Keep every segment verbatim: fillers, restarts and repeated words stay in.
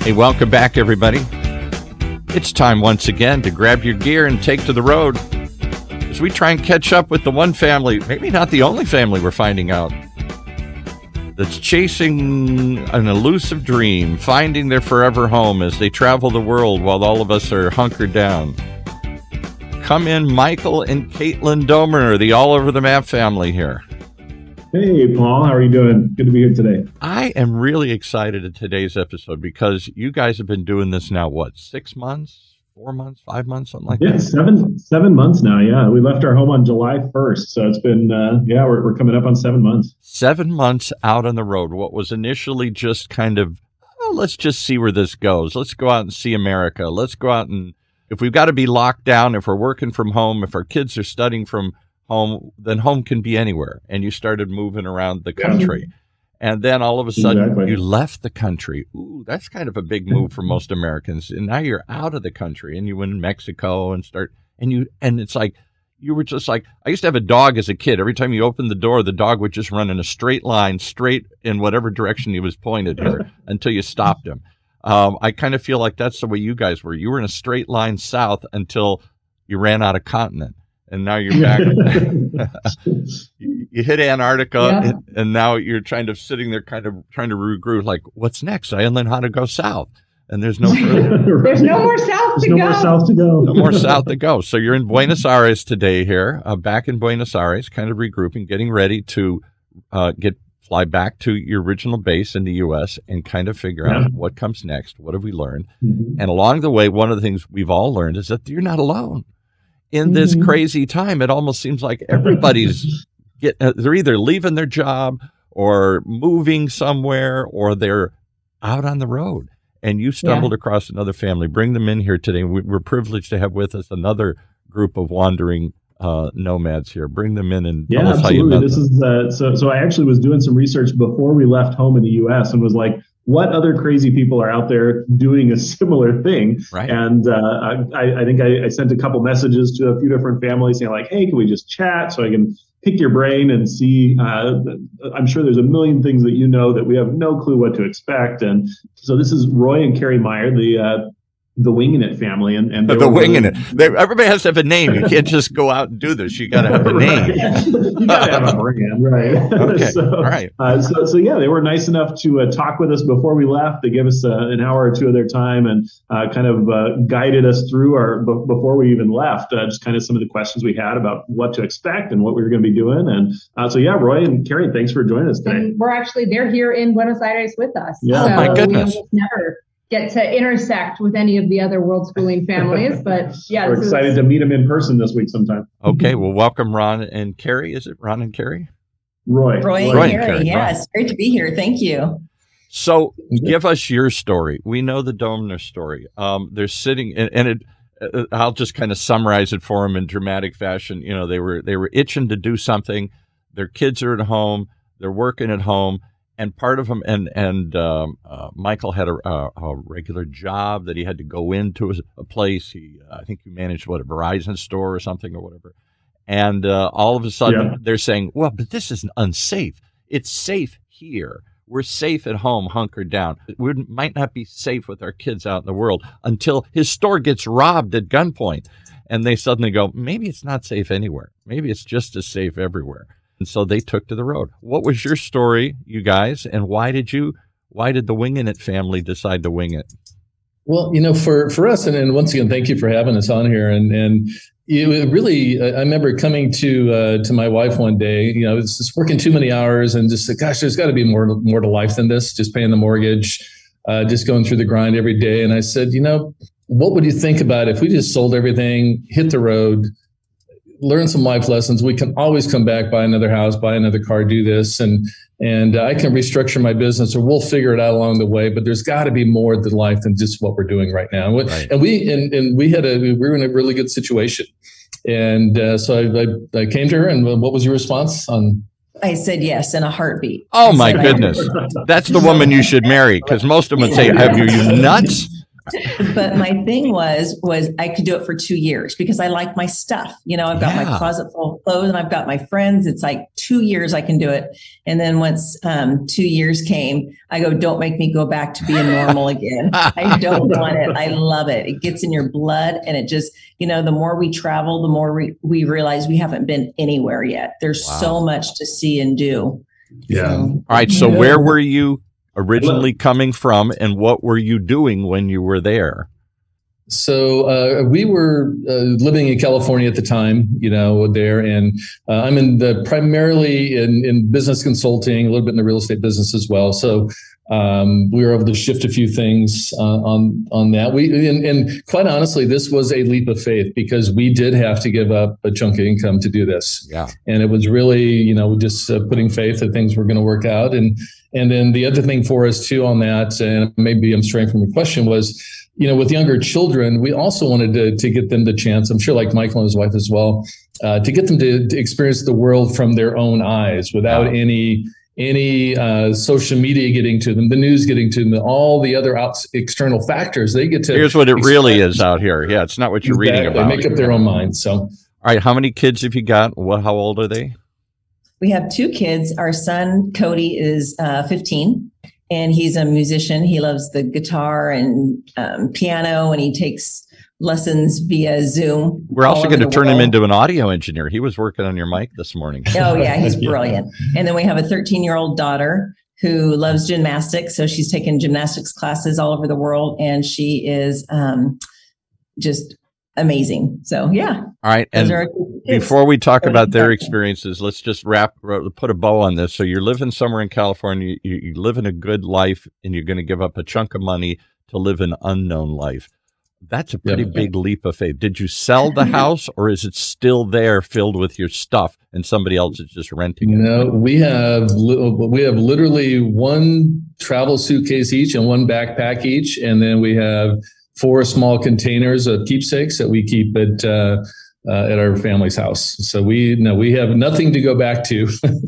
Hey, welcome back, everybody. It's time once again to grab your gear and take to the road as we try and catch up with the one family, maybe not the only family we're finding out, that's chasing an elusive dream, finding their forever home as they travel the world while all of us are hunkered down. Come in, Michael and Caitlin Domer, the All Over the Map family here. Hey, Paul. How are you doing? Good to be here today. I am really excited in today's episode because you guys have been doing this now, what, six months? Four months, five months, something like yeah, that? Yeah, seven seven months now, yeah. We left our home on July first, so it's been, uh, yeah, we're, we're coming up on seven months. Seven months out on the road. What was initially just kind of, oh, let's just see where this goes. Let's go out and see America. Let's go out and, if we've got to be locked down, if we're working from home, if our kids are studying from home, then home can be anywhere. And you started moving around the country. Yeah. And then all of a sudden, exactly. You left the country. Ooh, that's kind of a big move for most Americans. And now you're out of the country, and you went in Mexico and start, and you, and it's like, you were just like, I used to have a dog as a kid. Every time you opened the door, the dog would just run in a straight line, straight in whatever direction he was pointed here until you stopped him. Um, I kind of feel like that's the way you guys were. You were in a straight line south until you ran out of continent. And now you're back. You hit Antarctica, yeah. and, and now you're trying to sitting there, kind of trying to regroup. Like, what's next? I learned how to go south, and there's no further. There's no more south there's to no go. More south to go. No more south to go. So you're in Buenos Aires today. Here, uh, back in Buenos Aires, kind of regrouping, getting ready to uh, get fly back to your original base in the U S and kind of figure yeah. out what comes next. What have we learned? Mm-hmm. And along the way, one of the things we've all learned is that you're not alone. In this mm-hmm. crazy time, it almost seems like everybody's get, uh, they're either leaving their job or moving somewhere or they're out on the road. And you stumbled yeah. across another family. Bring them in here today. We, we're privileged to have with us another group of wandering uh, nomads here. Bring them in and tell yeah, us absolutely. how you met this them. Is uh, so. So I actually was doing some research before we left home in the U S and was like, what other crazy people are out there doing a similar thing? Right. And uh, I, I think I, I sent a couple messages to a few different families saying like, hey, can we just chat so I can pick your brain and see? Uh, I'm sure there's a million things that you know that we have no clue what to expect. And so this is Roy and Carrie Meyer, the uh, the Winging It family. And, and the Winging It. They, everybody has to have a name. You can't just go out and do this. You got to have a name. You got to have a brand, right? Okay. so, All right. Uh, so, so yeah, they were nice enough to uh, talk with us before we left. They gave us uh, an hour or two of their time and uh, kind of uh, guided us through our b- before we even left. Uh, just kind of some of the questions we had about what to expect and what we were going to be doing. And uh, so yeah, Roy and Carrie, thanks for joining us today. And we're actually they're here in Buenos Aires with us. Yeah. So oh my goodness. We never get to intersect with any of the other world schooling families, but yeah, we're excited is... to meet them in person this week sometime. Okay, well, welcome Ron and Carrie. Is it Ron and Carrie? Roy. Roy, Roy and Carrie. Carrie. Yes, Ron. Great to be here. Thank you. So, give us your story. We know the Domer story. Um, they're sitting, and, and it. Uh, I'll just kind of summarize it for them in dramatic fashion. You know, they were they were itching to do something. Their kids are at home. They're working at home. And part of them, and and um, uh, Michael had a, a, a regular job that he had to go into a, a place. He, uh, I think he managed what a Verizon store or something or whatever. And uh, all of a sudden, yeah. they're saying, "Well, but this is unsafe. It's safe here. We're safe at home, hunkered down. We might not be safe with our kids out in the world until his store gets robbed at gunpoint." And they suddenly go, "Maybe it's not safe anywhere. Maybe it's just as safe everywhere." And so they took to the road. What was your story, you guys, and why did you, why did the Winging It family decide to wing it? Well, you know, for, for us, and, and once again, thank you for having us on here. And and it really, I remember coming to uh, to my wife one day. You know, I was just working too many hours, and just said, "Gosh, there's got to be more more to life than this. Just paying the mortgage, uh, just going through the grind every day." And I said, "You know, what would you think about if we just sold everything, hit the road?" Learn some life lessons. We can always come back, buy another house, buy another car, do this. And and uh, I can restructure my business, or we'll figure it out along the way. But there's got to be more to life than just what we're doing right now. And, right. and we and, and we had a we were in a really good situation. And uh, so I, I, I came to her, and what was your response on? I said yes in a heartbeat. Oh, my goodness. That's the woman you should marry, because most of them would say, "Have you, you nuts?" But my thing was, was I could do it for two years because I like my stuff. You know, I've got Yeah. my closet full of clothes and I've got my friends. It's like two years I can do it. And then once um, two years came, I go, don't make me go back to being normal again. I don't want it. I love it. It gets in your blood. And it just, you know, the more we travel, the more we, we realize we haven't been anywhere yet. There's Wow. so much to see and do. Yeah. So, All right. So Yeah. where were you originally coming from, and what were you doing when you were there? So uh, we were uh, living in California at the time, you know, there, and uh, I'm in the primarily in, in business consulting, a little bit in the real estate business as well. So um, we were able to shift a few things uh, on on that. We and, and quite honestly, this was a leap of faith because we did have to give up a chunk of income to do this, Yeah. and it was really, you know, just uh, putting faith that things were going to work out. And and then the other thing for us too on that, and maybe I'm straying from your question, was, you know, with younger children, we also wanted to, to get them the chance, I'm sure like Michael and his wife as well, uh, to get them to, to experience the world from their own eyes without Wow. any any uh, social media getting to them, the news getting to them, all the other out, external factors. They get to Here's what it really experience- is out here. Yeah, it's not what you're reading Exactly. about. Make up their own mind. So All right. How many kids have you got? What? How old are they? we have two kids. Our son, Cody, is uh, fifteen. And he's a musician. He loves the guitar and um, piano, and he takes lessons via Zoom. We're also all going to over the turn him world. into an audio engineer. He was working on your mic this morning. Oh, yeah, he's Yeah. brilliant. And then we have a thirteen-year-old daughter who loves gymnastics. So she's taken gymnastics classes all over the world, and she is um, just amazing. So, yeah. All right. those And are our two kids. before we talk about their Exactly. experiences, let's just wrap, put a bow on this. So you're living somewhere in California, you, you live in a good life, and you're going to give up a chunk of money to live an unknown life. That's a pretty Yeah. big leap of faith. Did you sell the house, or is it still there filled with your stuff and somebody else is just renting it? no, we have li- we have literally one travel suitcase each and one backpack each, and then we have four small containers of keepsakes that we keep at uh, uh, at our family's house. So we no, we have nothing to go back to.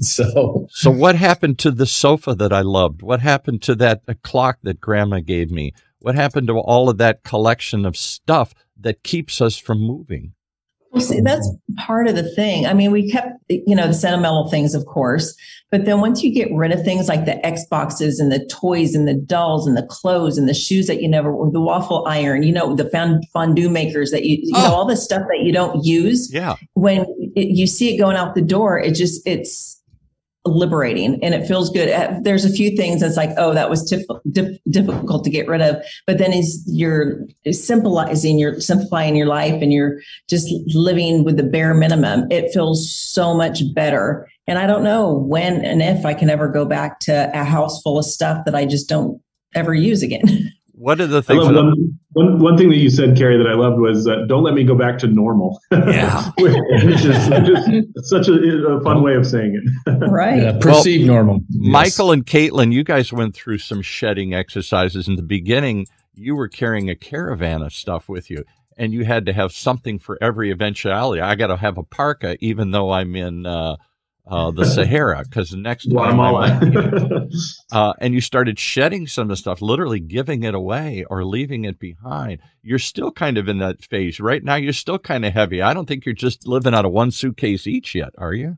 so So what happened to the sofa that I loved? What happened to that uh, clock that Grandma gave me? What happened to all of that collection of stuff that keeps us from moving? Well, see, that's part of the thing. I mean, we kept, you know, the sentimental things, of course, but then once you get rid of things like the Xboxes and the toys and the dolls and the clothes and the shoes that you never, or the waffle iron, you know, the fond- fondue makers that you, you Oh. know, all the stuff that you don't use, Yeah. when it, you see it going out the door, it just, it's liberating and it feels good. Uh, There's a few things that's like, oh, that was tif- dif- difficult to get rid of. But then is you're simplifying, you're simplifying your life and you're just living with the bare minimum. It feels so much better. And I don't know when and if I can ever go back to a house full of stuff that I just don't ever use again. What are the I things love that one, one, one thing that you said, Carrie, that I loved was uh, don't let me go back to normal. Yeah. Which is just such a, a fun way of saying it. Right. yeah, perceived normal. Yes. Michael and Caitlin, you guys went through some shedding exercises. In the beginning, you were carrying a caravan of stuff with you, and you had to have something for every eventuality. I got to have a parka, even though I'm in uh, uh, the Sahara, because the next time I might, Guatemala. uh, and you started shedding some of the stuff, literally giving it away or leaving it behind. You're still kind of in that phase right now. You're still kind of heavy. I don't think you're just living out of one suitcase each yet, are you?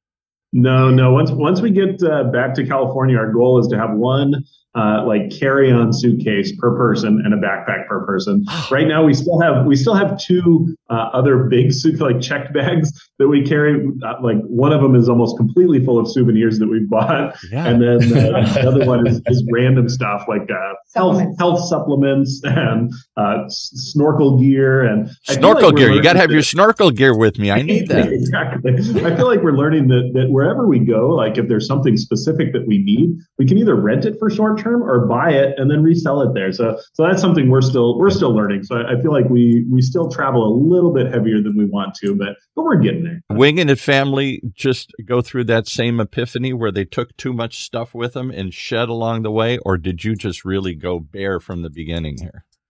No, no. Once once we get uh, back to California, our goal is to have one uh, like carry-on suitcase per person and a backpack per person. Right now, we still have we still have two uh, other big suit like checked bags that we carry. Uh, like one of them is almost completely full of souvenirs that we've bought, Yeah. and then uh, the other one is, is random stuff like uh, health Supplements. health supplements and uh, s- snorkel gear and I feel Snorkel like we're gear. You learning got to have that- your snorkel gear with me. I need that. Exactly. I feel like we're learning that, that wherever we go, like if there's something specific that we need, we can either rent it for short term or buy it and then resell it there. So so that's something we're still we're still learning. So I, I feel like we we still travel a little bit heavier than we want to, but but we're getting there. Winging It family just go through that same epiphany where they took too much stuff with them and shed along the way, or did you just really go bare from the beginning here?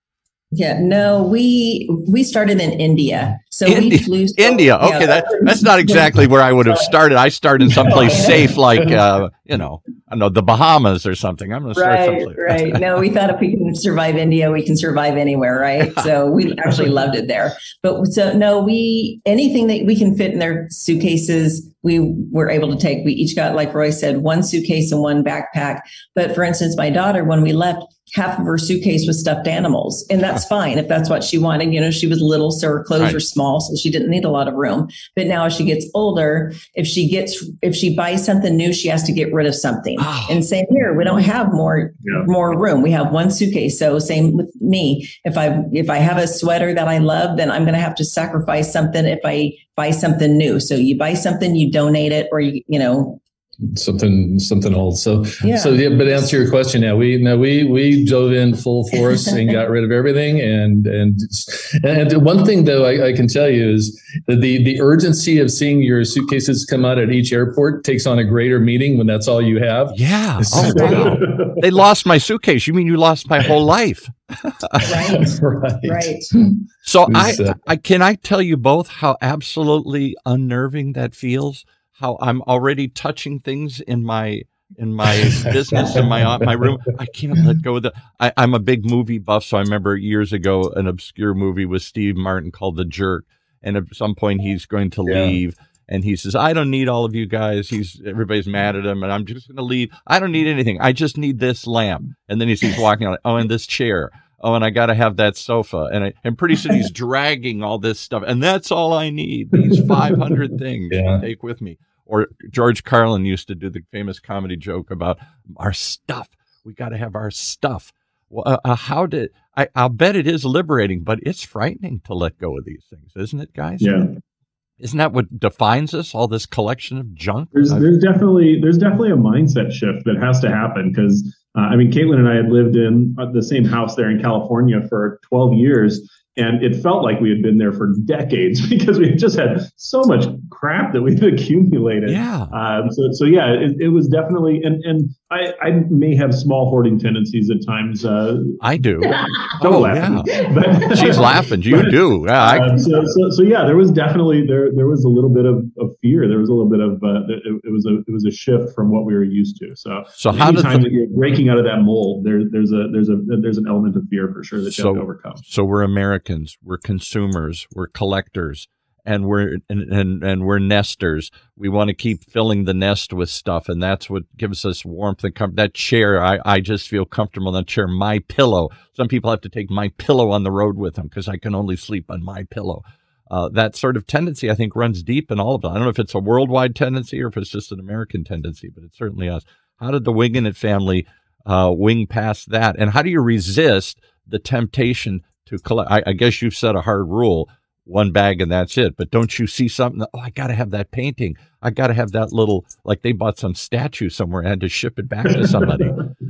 Yeah, no, we we started in India. So India, we flew. So, India. Okay, yeah, that that's not exactly where I would have started. I started someplace safe, like uh, you know, I don't know, the Bahamas or something. I'm going to start right, someplace. right. No, we thought if we can survive India, we can survive anywhere, right? So we actually loved it there. But so no, we anything that we can fit in their suitcases, we were able to take. We each got, like Roy said, one suitcase and one backpack. But for instance, my daughter, when we left, half of her suitcase was stuffed animals. And that's fine if that's what she wanted. You know, she was little, so her clothes Right. were small, so she didn't need a lot of room. But now as she gets older, if she gets, if she buys something new, she has to get rid of something. Oh. And same here, we don't have more, Yeah. more room. We have one suitcase. So same with me. If I, if I have a sweater that I love, then I'm going to have to sacrifice something if I buy something new. So you buy something, you donate it, or you, you know, something something old. So Yeah. so yeah, but to answer your question, yeah, we no we we dove in full force and got rid of everything. And and and one thing though I, I can tell you is that the the urgency of seeing your suitcases come out at each airport takes on a greater meaning when that's all you have. Yeah. Oh, wow. They lost my suitcase. You mean you lost my whole life? right, right. right. So I, It's, uh, I can I tell you both how absolutely unnerving that feels. How I'm already touching things in my in my business in my my room. I can't let go of the. I, I'm a big movie buff, so I remember years ago an obscure movie with Steve Martin called The Jerk, and at some point he's going to Yeah. leave. And he says, I don't need all of you guys. He's everybody's mad at him, and I'm just going to leave. I don't need anything. I just need this lamp. And then he sees walking on, oh, and this chair. Oh, and I got to have that sofa. And I, and pretty soon he's dragging all this stuff. And that's all I need. These five hundred things Yeah. to take with me. Or George Carlin used to do the famous comedy joke about our stuff. We got to have our stuff. Well, uh, uh, how did I? I'll bet it is liberating, but it's frightening to let go of these things, isn't it, guys? Yeah. Isn't that what defines us? All this collection of junk. There's Uh, there's definitely there's definitely a mindset shift that has to happen because uh, I mean Caitlin and I had lived in uh, the same house there in California for twelve years, and it felt like we had been there for decades because we had just had so much crap that we've accumulated. Yeah. Um, so so yeah, it, it was definitely and and I, I may have small hoarding tendencies at times. Uh, I do. don't Oh, laugh. yeah. But- She's laughing. You but- do. Yeah, I, uh, so, so, so yeah, there was definitely there there was a little bit of, of fear. There was a little bit of uh, it, it was a it was a shift from what we were used to. So, So how did anytime the- that you're breaking out of that mold, there there's a there's a there's an element of fear for sure that you So- have to overcome. so we're Americans. We're consumers. We're collectors. And we're and, and and we're nesters. We want to keep filling the nest with stuff, and that's what gives us warmth and comfort. That chair, I, I just feel comfortable in that chair. My pillow. Some people have to take my pillow on the road with them because I can only sleep on my pillow. Uh, that sort of tendency, I think, runs deep in all of them. I don't know if it's a worldwide tendency or if it's just an American tendency, but it's certainly us. How did the Wingenit family uh, wing past that? And how do you resist the temptation to collect? I, I guess you've set a hard rule. One bag and that's it. But don't you see something? Oh, I got to have that painting. I got to have that little, like they bought some statue somewhere and had to ship it back to somebody.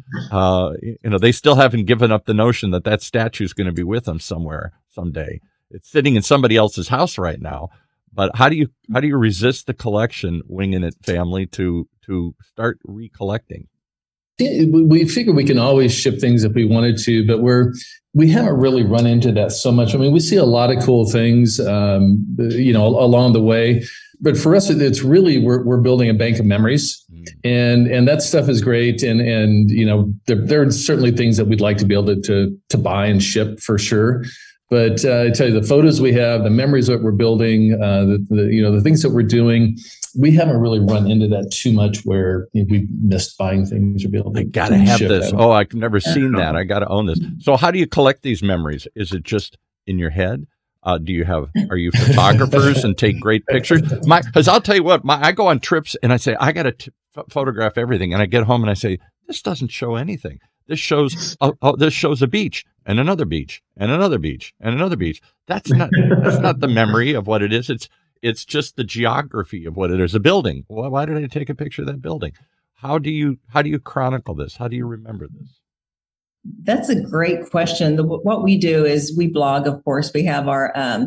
uh, you know, they still haven't given up the notion that that statue is going to be with them somewhere someday. It's sitting in somebody else's house right now. But how do you how do you resist the collection, Wingenit family, to to start recollecting? Yeah, we- we figure we can always ship things if we wanted to, but we're we haven't really run into that so much. I mean, we see a lot of cool things, um, you know, along the way. But for us, it's really we're we're building a bank of memories, Mm. and and that stuff is great. And and you know, there there are certainly things that we'd like to be able to to, to buy and ship for sure. But uh, I tell you, the photos we have, the memories that we're building, uh, the, the you know the things that we're doing, we haven't really run into that too much where you know, we've missed buying things or be able to. I got to to have ship this. them. Oh, I've never seen that. I got to own this. So how do you collect these memories? Is it just in your head? Uh, do you have, are you photographers and take great pictures? My, cause I'll tell you what, my, I go on trips and I say, I got to t- photograph everything. And I get home and I say, this doesn't show anything. This shows, oh, oh, this shows a beach and another beach and another beach and another beach. That's not, that's not the memory of what it is. It's, it's just the geography of what it is. A building. Well, why did I take a picture of that building? How do you, how do you chronicle this? How do you remember this? That's a great question. The, what we do is we blog, of course. We have our um,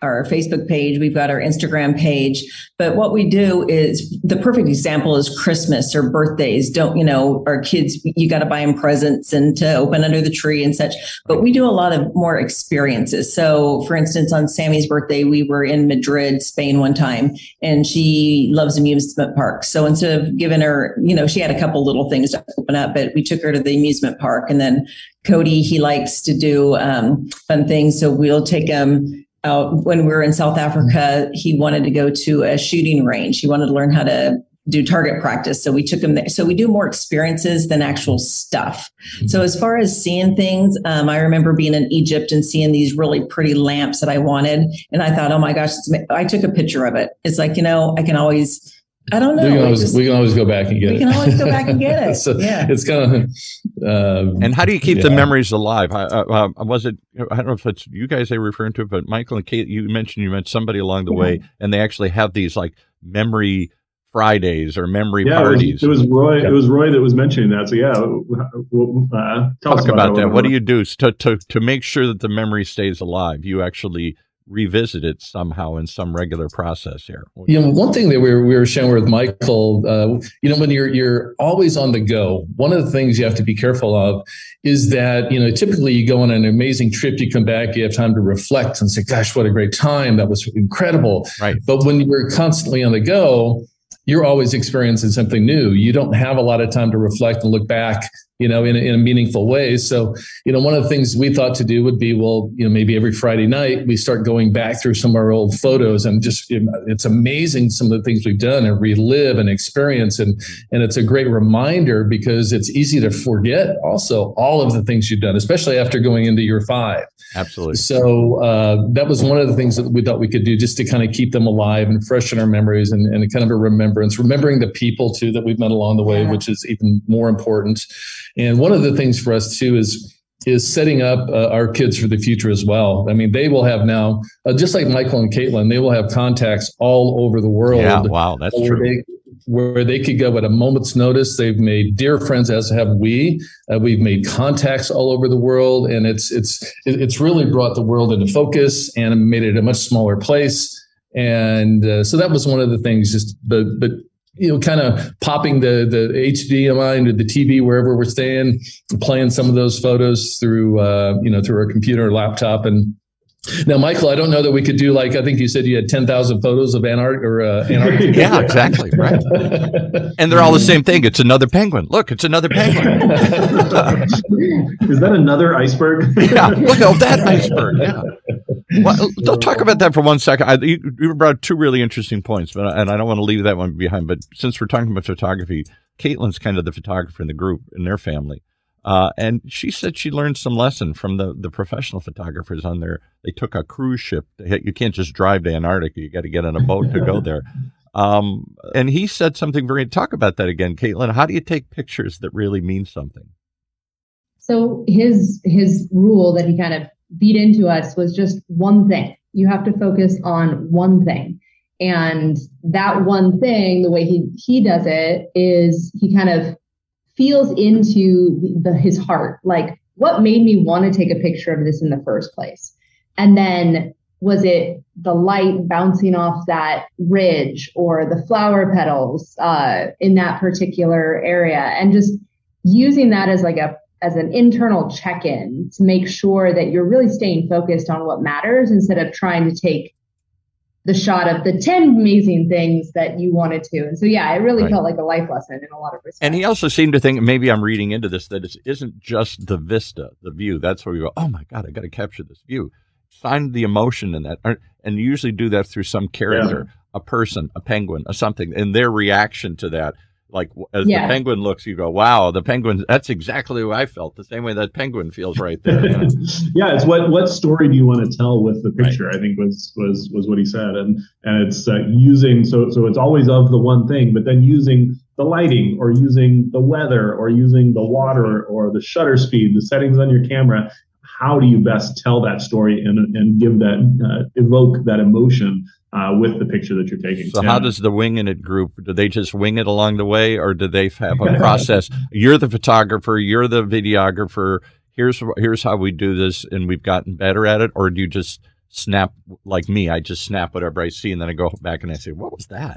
our Facebook page, we've got our Instagram page. But what we do is, the perfect example is Christmas or birthdays. Don't, you know, our kids, you got to buy them presents and to open under the tree and such. But we do a lot of more experiences. So for instance, on Sammy's birthday, we were in Madrid, Spain one time, and she loves amusement parks. So instead of giving her, you know, she had a couple little things to open up, but we took her to the amusement park. And then Cody, he likes to do um, fun things. So we'll take him out. When we were in South Africa, he wanted to go to a shooting range. He wanted to learn how to do target practice. So we took him there. So we do more experiences than actual stuff. So as far as seeing things, um, I remember being in Egypt and seeing these really pretty lamps that I wanted. And I thought, oh my gosh, it's ama-. I took a picture of it. It's like, you know, I can always, I don't know. We can always, just, we can always go back and get we it. We can always go back and get it. So yeah. It's kind of. Uh, and how do you keep yeah. the memories alive? Uh, uh, was it, I don't know if it's you guys they were referring to it, but Michael and Kate, you mentioned you met somebody along the yeah. way, and they actually have these like memory Fridays or memory yeah, parties. It was, it was Roy. Yeah. It was Roy that was mentioning that. So yeah, we'll, uh, tell talk us about, about that. What do you do to, to to make sure that the memory stays alive? You actually revisit it somehow in some regular process here. You know, one thing that we were, we were sharing with Michael, uh, you know, when you're you're always on the go, one of the things you have to be careful of is that, you know, typically you go on an amazing trip, you come back, you have time to reflect and say, gosh, what a great time. That was incredible. Right. But when you're constantly on the go, you're always experiencing something new. You don't have a lot of time to reflect and look back, you know, in a, in a meaningful way. So, you know, one of the things we thought to do would be, well, you know, maybe every Friday night we start going back through some of our old photos, and just, it's amazing some of the things we've done and relive and experience. And, and it's a great reminder because it's easy to forget also all of the things you've done, especially after going into year five. Absolutely. So uh, that was one of the things that we thought we could do just to kind of keep them alive and freshen our memories, and, and kind of a remembrance, remembering the people too that we've met along the way, yeah. which is even more important. And one of the things for us too is is setting up uh, our kids for the future as well. I mean, they will have now, uh, just like Michael and Caitlin, they will have contacts all over the world. Yeah, wow, that's where true. They, where they could go at a moment's notice. They've made dear friends, as have we. Uh, we've made contacts all over the world, and it's it's it's really brought the world into focus and made it a much smaller place. And uh, so that was one of the things. Just but but. you know, kind of popping the, the H D M I into the T V wherever we're staying, playing some of those photos through, uh, you know, through our computer or laptop. And now, Michael, I don't know that we could do, like, I think you said you had ten thousand photos of Antarctica or uh, Antarctica. Yeah, exactly. Right. And they're all the same thing. It's another penguin. Look, it's another penguin. Is that another iceberg? Yeah. Look at that iceberg. Yeah. Well, don't talk about that for one second. I, you, you brought two really interesting points, but and I don't want to leave that one behind. But since we're talking about photography, Caitlin's kind of the photographer in the group, in their family. Uh, and she said she learned some lesson from the, the professional photographers on there. They took a cruise ship. You can't just drive to Antarctica. You got to get on a boat to go there. Um, and he said something very, talk about that again, Caitlin. How do you take pictures that really mean something? So his, his rule that he kind of beat into us was just one thing. You have to focus on one thing. And that one thing, the way he, he does it is he kind of feels into the, the, his heart, like what made me want to take a picture of this in the first place? And then was it the light bouncing off that ridge or the flower petals uh, in that particular area? And just using that as like a as an internal check-in to make sure that you're really staying focused on what matters instead of trying to take the shot of the ten amazing things that you wanted to. And so, yeah, it really right. felt like a life lesson in a lot of respects. And he also seemed to think, maybe I'm reading into this, that it isn't just the vista, the view. That's where you go, oh my God, I got to capture this view. Find the emotion in that. And you usually do that through some character, yeah. a person, a penguin, or something, and their reaction to that. Like as yeah. the penguin looks, you go, wow, the penguin, that's exactly how I felt. The same way that penguin feels right there. You know? Yeah, it's what what story do you want to tell with the picture, right. I think was was was what he said. And and it's uh, using, so so it's always of the one thing, but then using the lighting or using the weather or using the water or the shutter speed, the settings on your camera. How do you best tell that story and and give that, uh, evoke that emotion Uh, with the picture that you're taking? So yeah. how does the Winging It group, do they just wing it along the way, or do they have a process? You're the photographer, you're the videographer, here's here's how we do this, and we've gotten better at it? Or do you just snap like me. I just snap whatever I see, and then I go back and I say, "What was that?"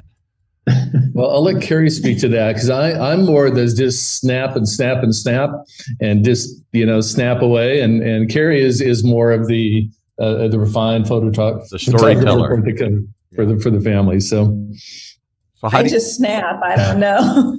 Well, I'll let Carrie speak to that because I'm more the just snap and snap and snap and just, you know, snap away. And and Carrie is is more of the uh, the refined photo talk, the storyteller for the, for the for the family. So, so how I do you, just snap. I don't know.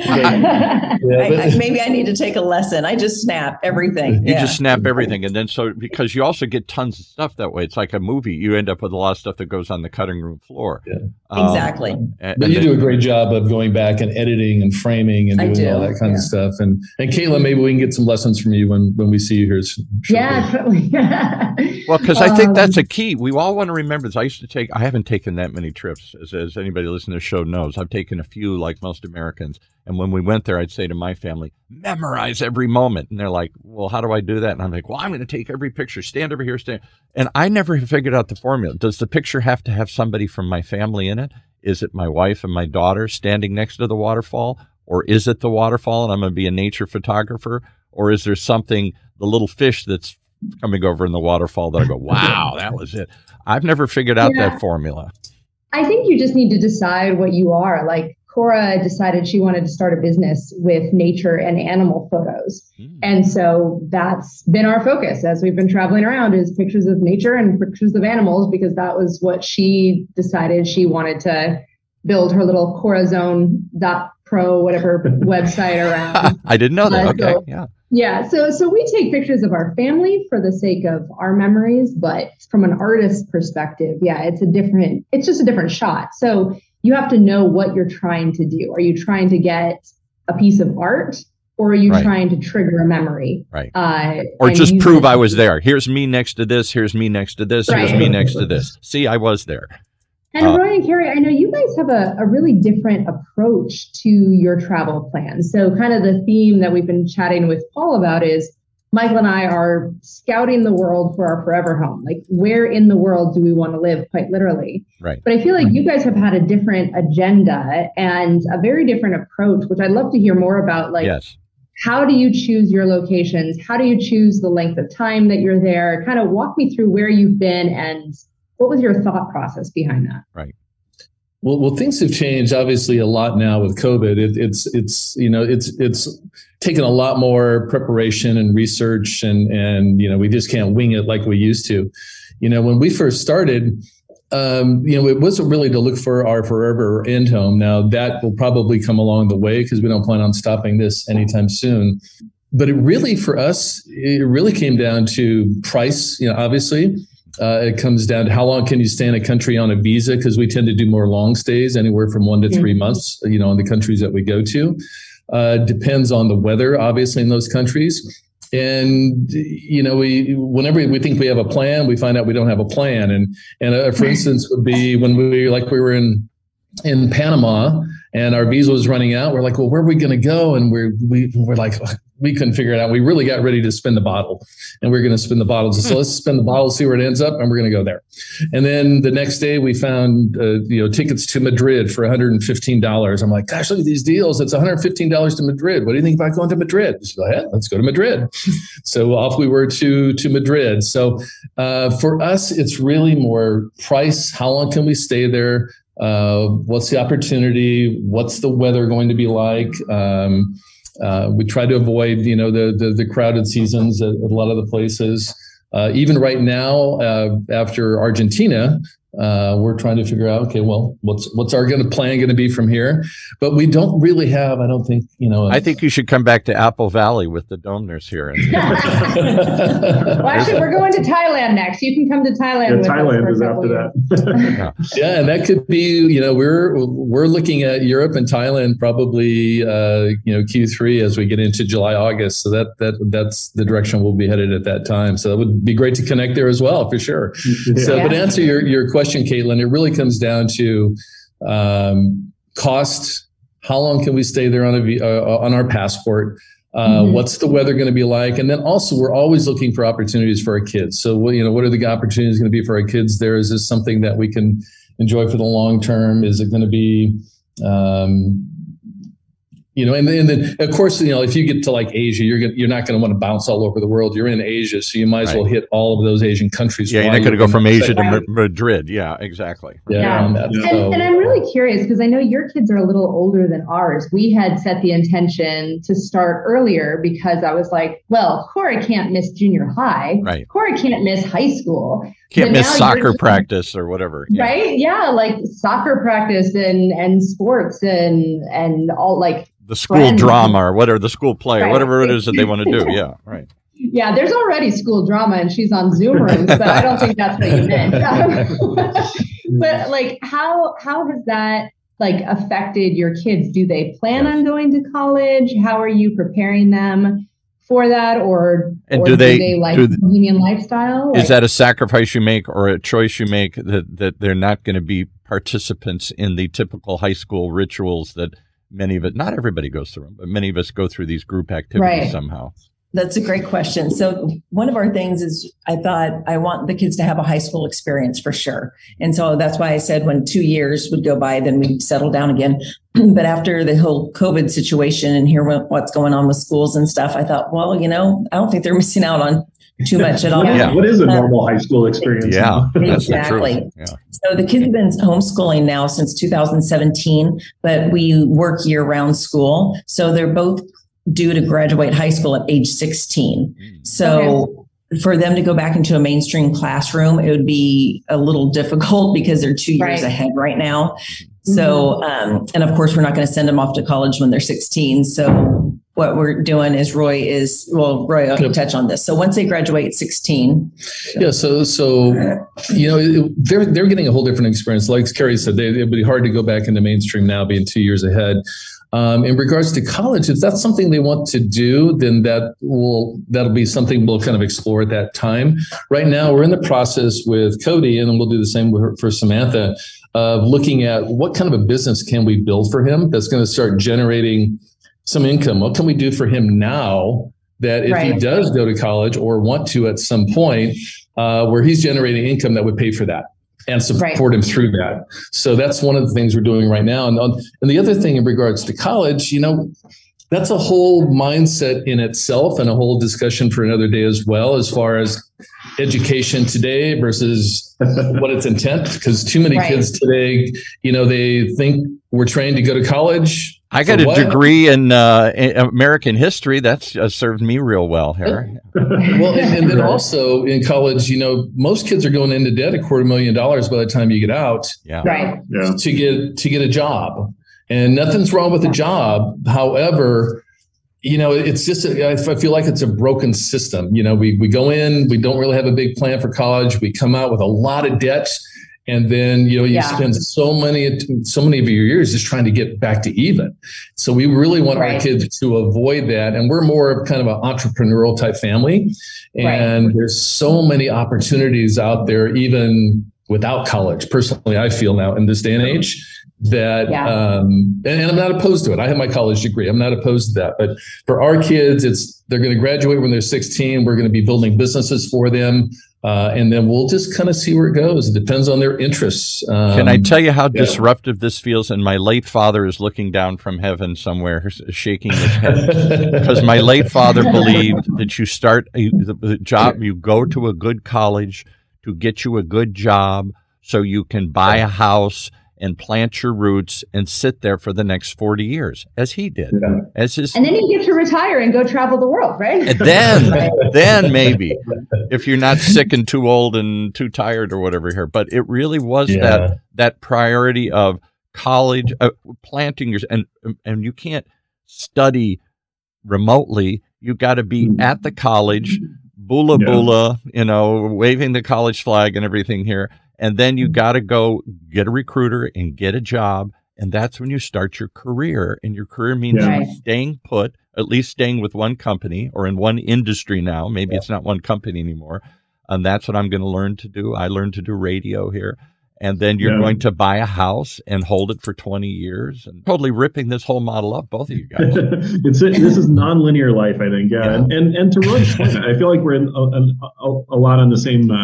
yeah, but, I, I, maybe I need to take a lesson. I just snap everything. You yeah. just snap everything. And then so because you also get tons of stuff that way. It's like a movie. You end up with a lot of stuff that goes on the cutting room floor. Yeah. Um, Exactly. and, but and you then, do a great job of going back and editing and framing and I doing do, all that kind yeah. of stuff. And and Caitlin, maybe we can get some lessons from you when, when we see you here. Shortly. Yeah, totally. well, because I think Um, that's a key. We all want to remember this. I used to take, I haven't taken that many trips, as, as anybody listening to the show knows. I've taken a few like most Americans. And when we went there, I'd say to my family, memorize every moment. And they're like, well, how do I do that? And I'm like, well, I'm going to take every picture, stand over here, stand. And I never figured out the formula. Does the picture have to have somebody from my family in it? Is it my wife and my daughter standing next to the waterfall? Or is it the waterfall and I'm going to be a nature photographer? Or is there something, the little fish that's coming over in the waterfall that I go, wow, that was it. I've never figured out Yeah. that formula. I think you just need to decide what you are. Like Cora decided she wanted to start a business with nature and animal photos. Mm. And so that's been our focus as we've been traveling around is pictures of nature and pictures of animals, because that was what she decided she wanted to build her little corazone dot pro, whatever website around. I didn't know that. Uh, okay. so, yeah. Yeah. So, so we take pictures of our family for the sake of our memories, but from an artist's perspective, yeah, it's a different, it's just a different shot. So you have to know what you're trying to do. Are you trying to get a piece of art, or are you right. trying to trigger a memory? Right. Uh, or just prove it- I was there. Here's me next to this. Here's me next to this. Right. Here's me next to this. See, I was there. And Uh, Roy and Carrie, I know you guys have a, a really different approach to your travel plans. So kind of the theme that we've been chatting with Paul about is Michael and I are scouting the world for our forever home. Like, where in the world do we want to live, quite literally? Right. But I feel like you guys have had a different agenda and a very different approach, which I'd love to hear more about. Like, yes. How do you choose your locations? How do you choose the length of time that you're there? Kind of walk me through where you've been and what was your thought process behind that? Right. Well, well, things have changed obviously a lot now with COVID. It, it's it's you know it's it's taken a lot more preparation and research, and and you know we just can't wing it like we used to. You know, when we first started, um, you know, it wasn't really to look for our forever end home. Now that will probably come along the way because we don't plan on stopping this anytime soon. But it really, for us, it really came down to price. You know, obviously. Uh, it comes down to how long can you stay in a country on a visa, because we tend to do more long stays, anywhere from one to three months, you know, in the countries that we go to. Uh, depends on the weather, obviously, in those countries. And, you know, we whenever we think we have a plan, we find out we don't have a plan. And, and uh, for instance, would be when we, like we were in in Panama and our visa was running out. We're like, well, where are we going to go? And we're, we, we're like, we couldn't figure it out. We really got ready to spin the bottle, and we we're going to spin the bottle. So let's spin the bottle, see where it ends up, and we're going to go there. And then the next day we found, uh, you know, tickets to Madrid for one hundred fifteen dollars. I'm like, gosh, look at these deals. It's one hundred fifteen dollars to Madrid. What do you think about going to Madrid? She said, yeah, let's go to Madrid. So off we were to, to Madrid. So uh, for us, it's really more price. How long can we stay there? Uh, what's the opportunity? What's the weather going to be like? Um, uh, we try to avoid, you know, the the, the crowded seasons at, at a lot of the places. Uh, even right now, uh, after Argentina, uh, we're trying to figure out, okay, well, what's what's our gonna plan going to be from here? But we don't really have, I don't think, you know. A, I think you should come back to Apple Valley with the Domners here. Well, actually, we're going to Thailand next. You can come to Thailand. Yeah, with Thailand us is for a after couple years. that. Yeah, and that could be, you know, we're we're looking at Europe and Thailand probably, uh, you know, Q three as we get into July, August. So that that that's the direction we'll be headed at that time. So that would be great to connect there as well, for sure. Yeah. So, Yeah. but to answer your your question, Caitlin, it really comes down to um, cost. How long can we stay there on a v- uh, on our passport? Uh, Mm-hmm. What's the weather going to be like? And then also, we're always looking for opportunities for our kids. So, what, you know, what are the opportunities going to be for our kids there? Is this something that we can enjoy for the long term? Is it going to be, um, You know, and, and then of course, you know, if you get to like Asia, you're gonna, you're not going to want to bounce all over the world. You're in Asia, so you might as right. well hit all of those Asian countries. Yeah, you're not going to go from Asia to right. Madrid. Yeah, exactly. Yeah, yeah. And, so. and I'm really curious because I know your kids are a little older than ours. We had set the intention to start earlier because I was like, well, Corey can't miss junior high. Right. Corey can't miss high school. Can't but miss soccer practice or whatever. Yeah. Right? Yeah, like soccer practice and and sports and and all like. The school friends. drama or whatever, the school play or right. whatever it is that they want to do. Yeah, right. Yeah, there's already school drama and she's on Zoom rooms, but I don't think that's what you meant. But like, how how has that like affected your kids? Do they plan yes. on going to college? How are you preparing them for that? Or, and or do, they, do they like do the bohemian lifestyle? Is like, that a sacrifice you make or a choice you make that, that they're not going to be participants in the typical high school rituals that many of it, not everybody goes through them, but many of us go through these group activities right. somehow? That's a great question. So one of our things is I thought I want the kids to have a high school experience for sure. And so that's why I said when two years would go by, then we'd settle down again. But after the whole COVID situation and hear what's going on with schools and stuff, I thought, well, you know, I don't think they're missing out on too much at all. Yeah. What is a normal um, high school experience? Yeah, exactly. The yeah. So the kids have been homeschooling now since two thousand seventeen, but we work year-round school. So they're both due to graduate high school at age sixteen. So okay. for them to go back into a mainstream classroom, it would be a little difficult because they're two years right. ahead right now. Mm-hmm. So, um, and of course, we're not going to send them off to college when they're sixteen. So what we're doing is Roy is, well, Roy, I'll yep. touch on this. So once they graduate sixteen. So. Yeah. So, so, you know, they're, they're getting a whole different experience. Like Carrie said, they, it'd be hard to go back into mainstream now being two years ahead. Um, in regards to college, if that's something they want to do, then that will, that'll be something we'll kind of explore at that time. Right now, we're in the process with Cody, and we'll do the same with her, for Samantha, of looking at what kind of a business can we build for him that's going to start generating some income. What can we do for him now that if right. he does go to college or want to at some point, uh, where he's generating income that would pay for that and support right. him through that. So that's one of the things we're doing right now. And, and the other thing in regards to college, you know, that's a whole mindset in itself and a whole discussion for another day as well, as far as education today versus what its intent. Because too many right. kids today, you know, they think we're trained to go to college. I got a what? degree in uh, American history. That's uh, served me real well here. Well, and, and then also in college, you know, most kids are going into debt a quarter million dollars by the time you get out. Yeah. Right. Yeah. To get to get a job, and nothing's wrong with a job. However, you know, it's just a, I feel like it's a broken system. You know, we we go in, we don't really have a big plan for college. We come out with a lot of debt. And then, you know, you yeah. spend so many, so many of your years just trying to get back to even. So we really want right. our kids to avoid that. And we're more of kind of an entrepreneurial type family. And right. there's so many opportunities out there, even without college. Personally, I feel now in this day and age that, yeah. um, and, and I'm not opposed to it. I have my college degree. I'm not opposed to that. But for our kids, it's, they're going to graduate when they're sixteen. We're going to be building businesses for them. Uh, and then we'll just kind of see where it goes. It depends on their interests. Um, Can I tell you how yeah. disruptive this feels? And my late father is looking down from heaven somewhere, shaking his head. Because my late father believed that you start a, the job, you go to a good college to get you a good job so you can buy a house and plant your roots and sit there for the next forty years, as he did. Yeah. As his, and then you get to retire and go travel the world, right? And then, then maybe, if you're not sick and too old and too tired or whatever here. But it really was yeah. that that priority of college, uh, planting your, and and you can't study remotely. You got to be at the college, bula yeah. bula, you know, waving the college flag and everything here. And then you got to go get a recruiter and get a job. And that's when you start your career. And your career means yeah. staying put, at least staying with one company or in one industry now. Maybe yeah. it's not one company anymore. And that's what I'm going to learn to do. I learned to do radio here. And then you're yeah. going to buy a house and hold it for twenty years. And totally ripping this whole model up, both of you guys. it's This is nonlinear life, I think. Yeah. yeah. And, and and to Roy's point, I feel like we're in a, a, a lot on the same uh,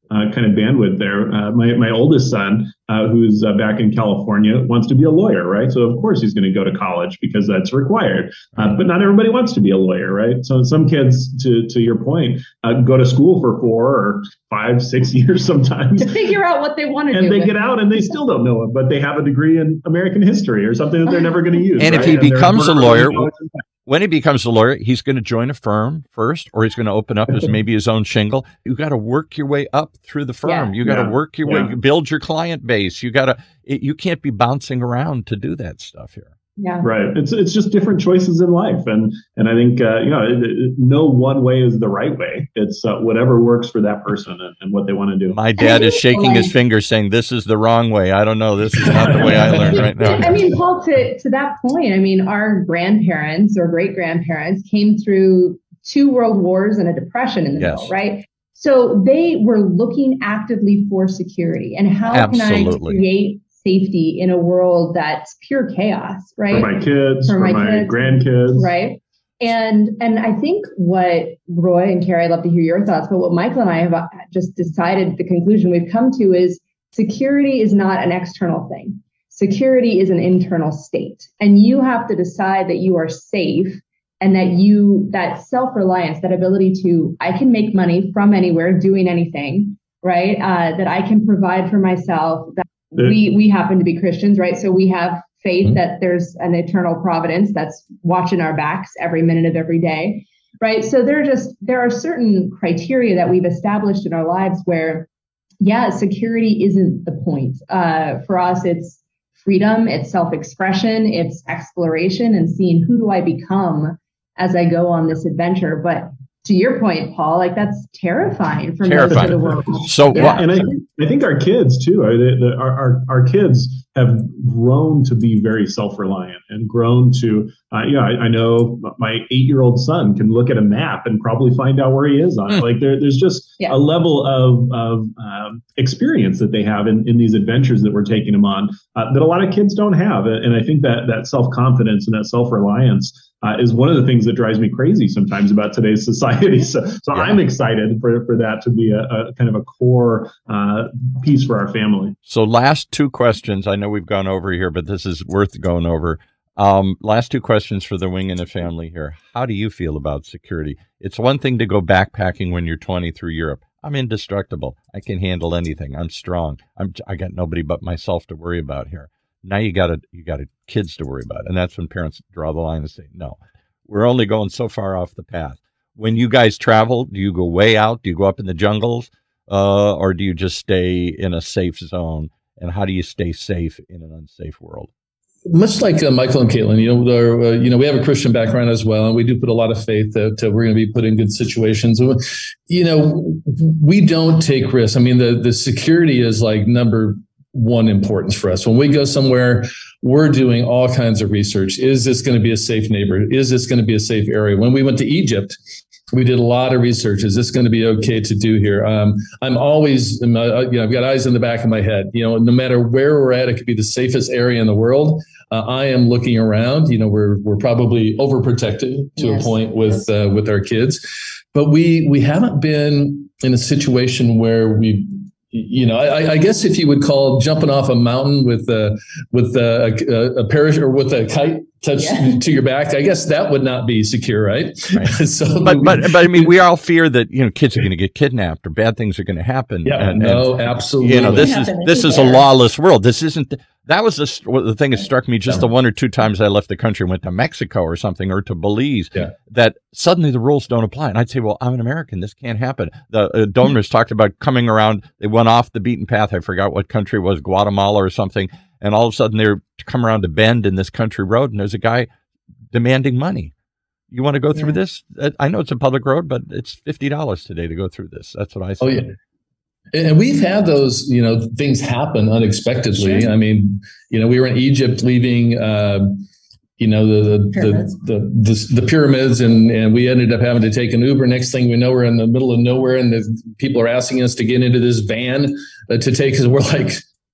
uh, kind of bandwidth there. Uh, my my oldest son, uh, who's uh, back in California, wants to be a lawyer, right? So of course he's going to go to college because that's required. Uh, but not everybody wants to be a lawyer, right? So some kids, to to your point, uh, go to school for four or five, six years sometimes to figure out what they want to do. And they get out and they still don't know it, but they have a degree in American history or something that they're never going to use. And right? if he and becomes a lawyer, when he becomes a lawyer, he's going to join a firm first, or he's going to open up his maybe his own shingle. You got to work your way up through the firm. Yeah. You got to Yeah. work your Yeah. way, build your client base. You got to. You can't be bouncing around to do that stuff here. Yeah. Right. It's it's just different choices in life, and and I think uh, you know it, it, no one way is the right way. It's uh, whatever works for that person and, and what they want to do. My dad is shaking his finger, saying, "This is the wrong way. I don't know. This is not the way I learned right now." I mean, Paul, to to that point, I mean, our grandparents or great grandparents came through two world wars and a depression in the Yes. middle, right? So they were looking actively for security and how Absolutely. can I create safety in a world that's pure chaos, right? For my kids, For for, my my, kids. grandkids. Right. And and I think what Roy and Carrie, I'd love to hear your thoughts, but what Michael and I have just decided, the conclusion we've come to is security is not an external thing. Security is an internal state. And you have to decide that you are safe and that you, that self-reliance, that ability to, I can make money from anywhere doing anything, right? Uh, that I can provide for myself, that we we happen to be Christians, right? So we have faith that there's an eternal providence that's watching our backs every minute of every day, right? So there are just there are certain criteria that we've established in our lives where, yeah, security isn't the point. Uh, for us, it's freedom, it's self-expression, it's exploration, and seeing who do I become as I go on this adventure. But to your point, Paul, like that's terrifying for most of the world. So, Yeah. what, And I, I think our kids too, are the, the, our, our our kids have grown to be very self-reliant and grown to, uh, yeah, I, I know my eight-year-old son can look at a map and probably find out where he is on it. Hmm. Like there, there's just Yeah. a level of of um, experience that they have in, in these adventures that we're taking them on uh, that a lot of kids don't have. And I think that that self-confidence and that self-reliance Uh, is one of the things that drives me crazy sometimes about today's society. So, so Yeah. I'm excited for, for that to be a, a kind of a core uh, piece for our family. so last two questions. I know we've gone over here, but this is worth going over. Um, last two questions for the Wing and the family here. How do you feel about security? It's one thing to go backpacking when you're twenty through Europe. I'm indestructible. I can handle anything. I'm strong. I'm, I got nobody but myself to worry about here. Now you got to you got to kids to worry about, and that's when parents draw the line and say, "No, we're only going so far off the path." When you guys travel, do you go way out? Do you go up in the jungles, uh, or do you just stay in a safe zone? And how do you stay safe in an unsafe world? Much like uh, Michael and Caitlin, you know, they're, uh, you know, we have a Christian background as well, and we do put a lot of faith that uh, we're going to be put in good situations. You know, we don't take risks. I mean, the the security is like number one importance for us. When we go somewhere, we're doing all kinds of research. Is this going to be a safe neighborhood? Is this going to be a safe area? When we went to Egypt, we did a lot of research. Is this going to be okay to do here? Um, I'm always, you know, I've got eyes in the back of my head. You know, no matter where we're at, it could be the safest area in the world. Uh, I am looking around. You know, we're we're probably overprotected to Yes. a point with uh, with our kids, but we we haven't been in a situation where we. You know, I, I guess if you would call jumping off a mountain with a with a, a, a parachute or with a kite touched Yeah. to your back, I guess that would not be secure, right? Right. so, But but but I mean, we all fear that you know kids are going to get kidnapped or bad things are going to happen. yeah, and, no, and, absolutely. you know, this is Happen this is a anywhere. lawless world. This isn't. That was the well, the thing that struck me just the one or two times I left the country and went to Mexico or something or to Belize. Yeah. That suddenly the rules don't apply, and I'd say, well, I'm an American. This can't happen. The uh, donors talked about coming around. They went off the beaten path. I forgot what country it was, Guatemala or something. And all of a sudden they're come around to Bend in this country road, and there's a guy demanding money. You want to go through Yeah. this? I know it's a public road, but it's fifty dollars today to go through this. That's what I said. Oh yeah. And we've had those, you know, things happen unexpectedly. Sure. I mean, you know, we were in Egypt leaving, uh, you know, the the, Pyramids. the the the the pyramids, and and we ended up having to take an Uber. Next thing we know, we're in the middle of nowhere, and the people are asking us to get into this van uh, to take us. We're like,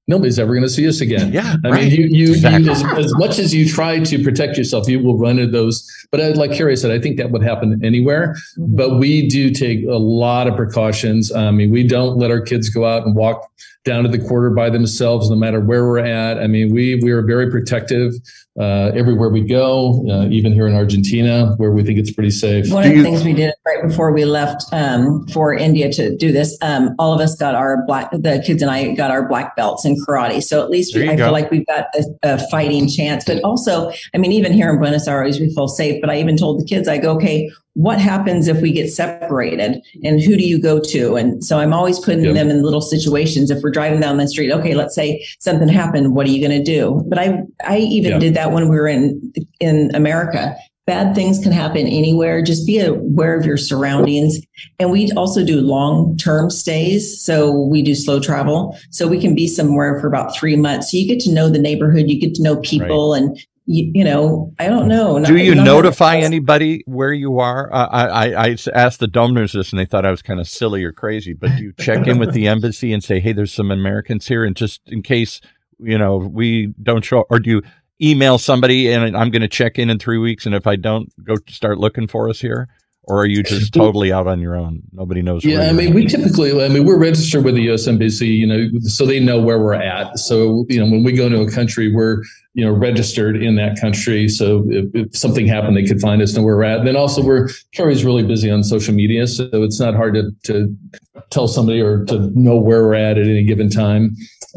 nobody's ever going to see us again. Yeah, I right. mean, you, you, exactly. you as, as much as you try to protect yourself, you will run into those. But uh, like Carrie said, I think that would happen anywhere. Mm-hmm. But we do take a lot of precautions. I mean, we don't let our kids go out and walk down to the quarter by themselves, no matter where we're at. I mean, we we are very protective uh, everywhere we go, uh, even here in Argentina, where we think it's pretty safe. One of the things we did right before we left um, for India to do this, um, all of us got our black, the kids and I got our black belts in karate. So at least we, I go. feel like we've got a, a fighting chance. But also, I mean, even here in Buenos Aires, we feel safe. But I even told the kids, I go, okay, what happens if we get separated and who do you go to? And so I'm always putting yep. them in little situations. If we're driving down the street, okay, let's say something happened. What are you going to do? But I, I even yep. did that when we were in, in America. Bad things can happen anywhere. Just be aware of your surroundings. And we also do long-term stays. So we do slow travel. So we can be somewhere for about three months. So you get to know the neighborhood, you get to know people right. and You, you know, I don't know. Do you notify anybody where you are? Uh, I, I, I asked the Domners this, and they thought I was kind of silly or crazy. But do you check in with the embassy and say, "Hey, there's some Americans here," and just in case, you know, we don't show, or do you email somebody and I'm going to check in in three weeks, and if I don't, go start looking for us here? Or are you just totally out on your own? Nobody knows. Yeah, where I mean, at. we typically, I mean, we're registered with the U S Embassy, you know, so they know where we're at. So, you know, when we go to a country, we're, you know, registered in that country. So if, if something happened, they could find us, know where we're at. And then also, we're Carrie's really busy on social media, so it's not hard to to tell somebody or to know where we're at at any given time.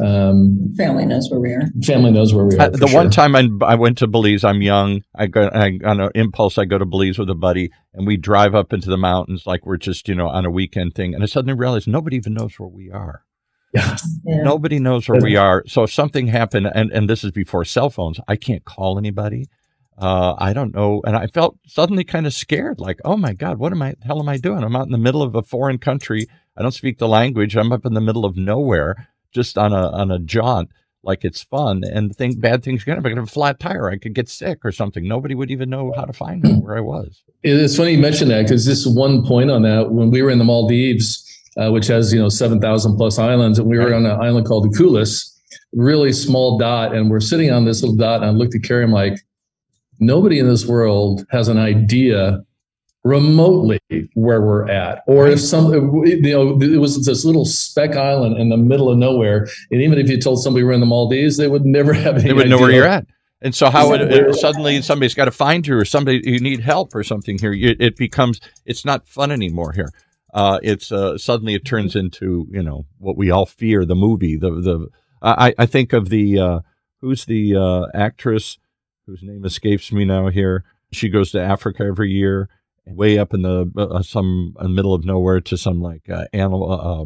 Um, family knows where we are. Family knows where we are. Uh, the sure. one time I, I went to Belize, I'm young. I go I, on an impulse. I go to Belize with a buddy, and we drive up into the mountains like we're just, you know, on a weekend thing. And I suddenly realized nobody even knows where we are. Yeah. yeah. Nobody knows where we are. So if something happened, and, and this is before cell phones, I can't call anybody. Uh, I don't know. And I felt suddenly kind of scared, like, oh my God, what am I, hell am I doing? I'm out in the middle of a foreign country. I don't speak the language. I'm up in the middle of nowhere, just on a, on a jaunt, like it's fun. And think bad things can happen. I could have a flat tire. I could get sick or something. Nobody would even know how to find me where I was. It's funny you mentioned that, because this one point on that, when we were in the Maldives, uh, which has, you know, seven thousand plus islands, and we were on an island called Kulis, really small dot. And we're sitting on this little dot, and I looked at Carrie, I'm like, nobody in this world has an idea remotely where we're at, or if some, you know, it was this little speck island in the middle of nowhere, and even if you told somebody we're in the Maldives, they would never have any They would idea. know where you're at. And so how would it, suddenly somebody's got to find you, or somebody you need help or something here? It, it becomes, it's not fun anymore here. Uh, it's uh, suddenly it turns into, you know, what we all fear, the movie. The the I, I think of the uh, who's the uh, actress whose name escapes me now here. She goes to Africa every year, way up in the uh, some uh, middle of nowhere, to some like uh, animal, uh,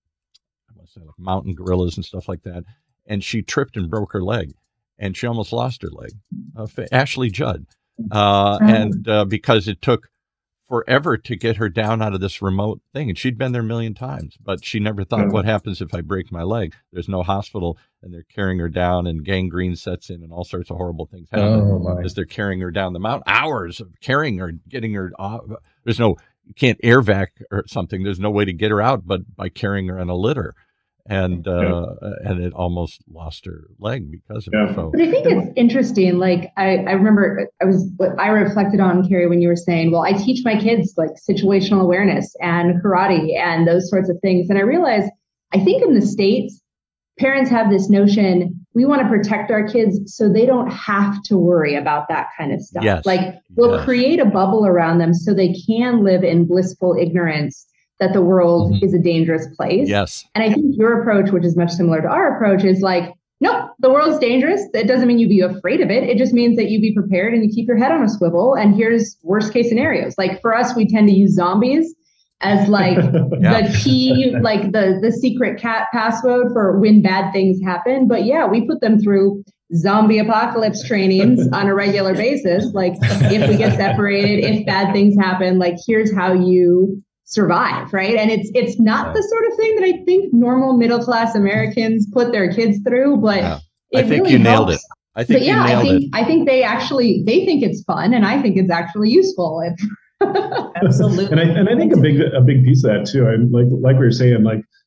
I must say, like mountain gorillas and stuff like that. And she tripped and broke her leg, and she almost lost her leg. Uh, Ashley Judd, uh, and uh, because it took forever to get her down out of this remote thing, and she'd been there a million times, but she never thought, what happens if I break my leg? There's no hospital, and they're carrying her down, and gangrene sets in, and all sorts of horrible things happen oh, as they're carrying her down the mountain. Hours of carrying her, getting her off. There's no, you can't air vac or something. There's no way to get her out but by carrying her in a litter. And uh, yeah. and it almost lost her leg because of yeah. it. So. But I think it's interesting. Like I, I remember I was what I reflected on, Carrie, when you were saying, well, I teach my kids like situational awareness and karate and those sorts of things. And I realized, I think in the States, parents have this notion, we want to protect our kids so they don't have to worry about that kind of stuff. Yes. Like we'll yes. create a bubble around them so they can live in blissful ignorance that the world mm-hmm. is a dangerous place. Yes. And I think your approach, which is much similar to our approach, is like, nope, the world's dangerous. That doesn't mean you be afraid of it. It just means that you be prepared and you keep your head on a swivel. And here's worst case scenarios. Like for us, we tend to use zombies as like yeah. the key, like the, the secret cat password for when bad things happen. But yeah, we put them through zombie apocalypse trainings on a regular basis. Like if we get separated, if bad things happen, like here's how you survive, right? And it's it's not the sort of thing that I think normal middle class Americans put their kids through, but yeah. it I think really you nailed helps. it. I think but yeah, you nailed I think it. I think they actually they think it's fun, and I think it's actually useful. Absolutely. And I and I think a big a big piece of that too. I like like we were saying, like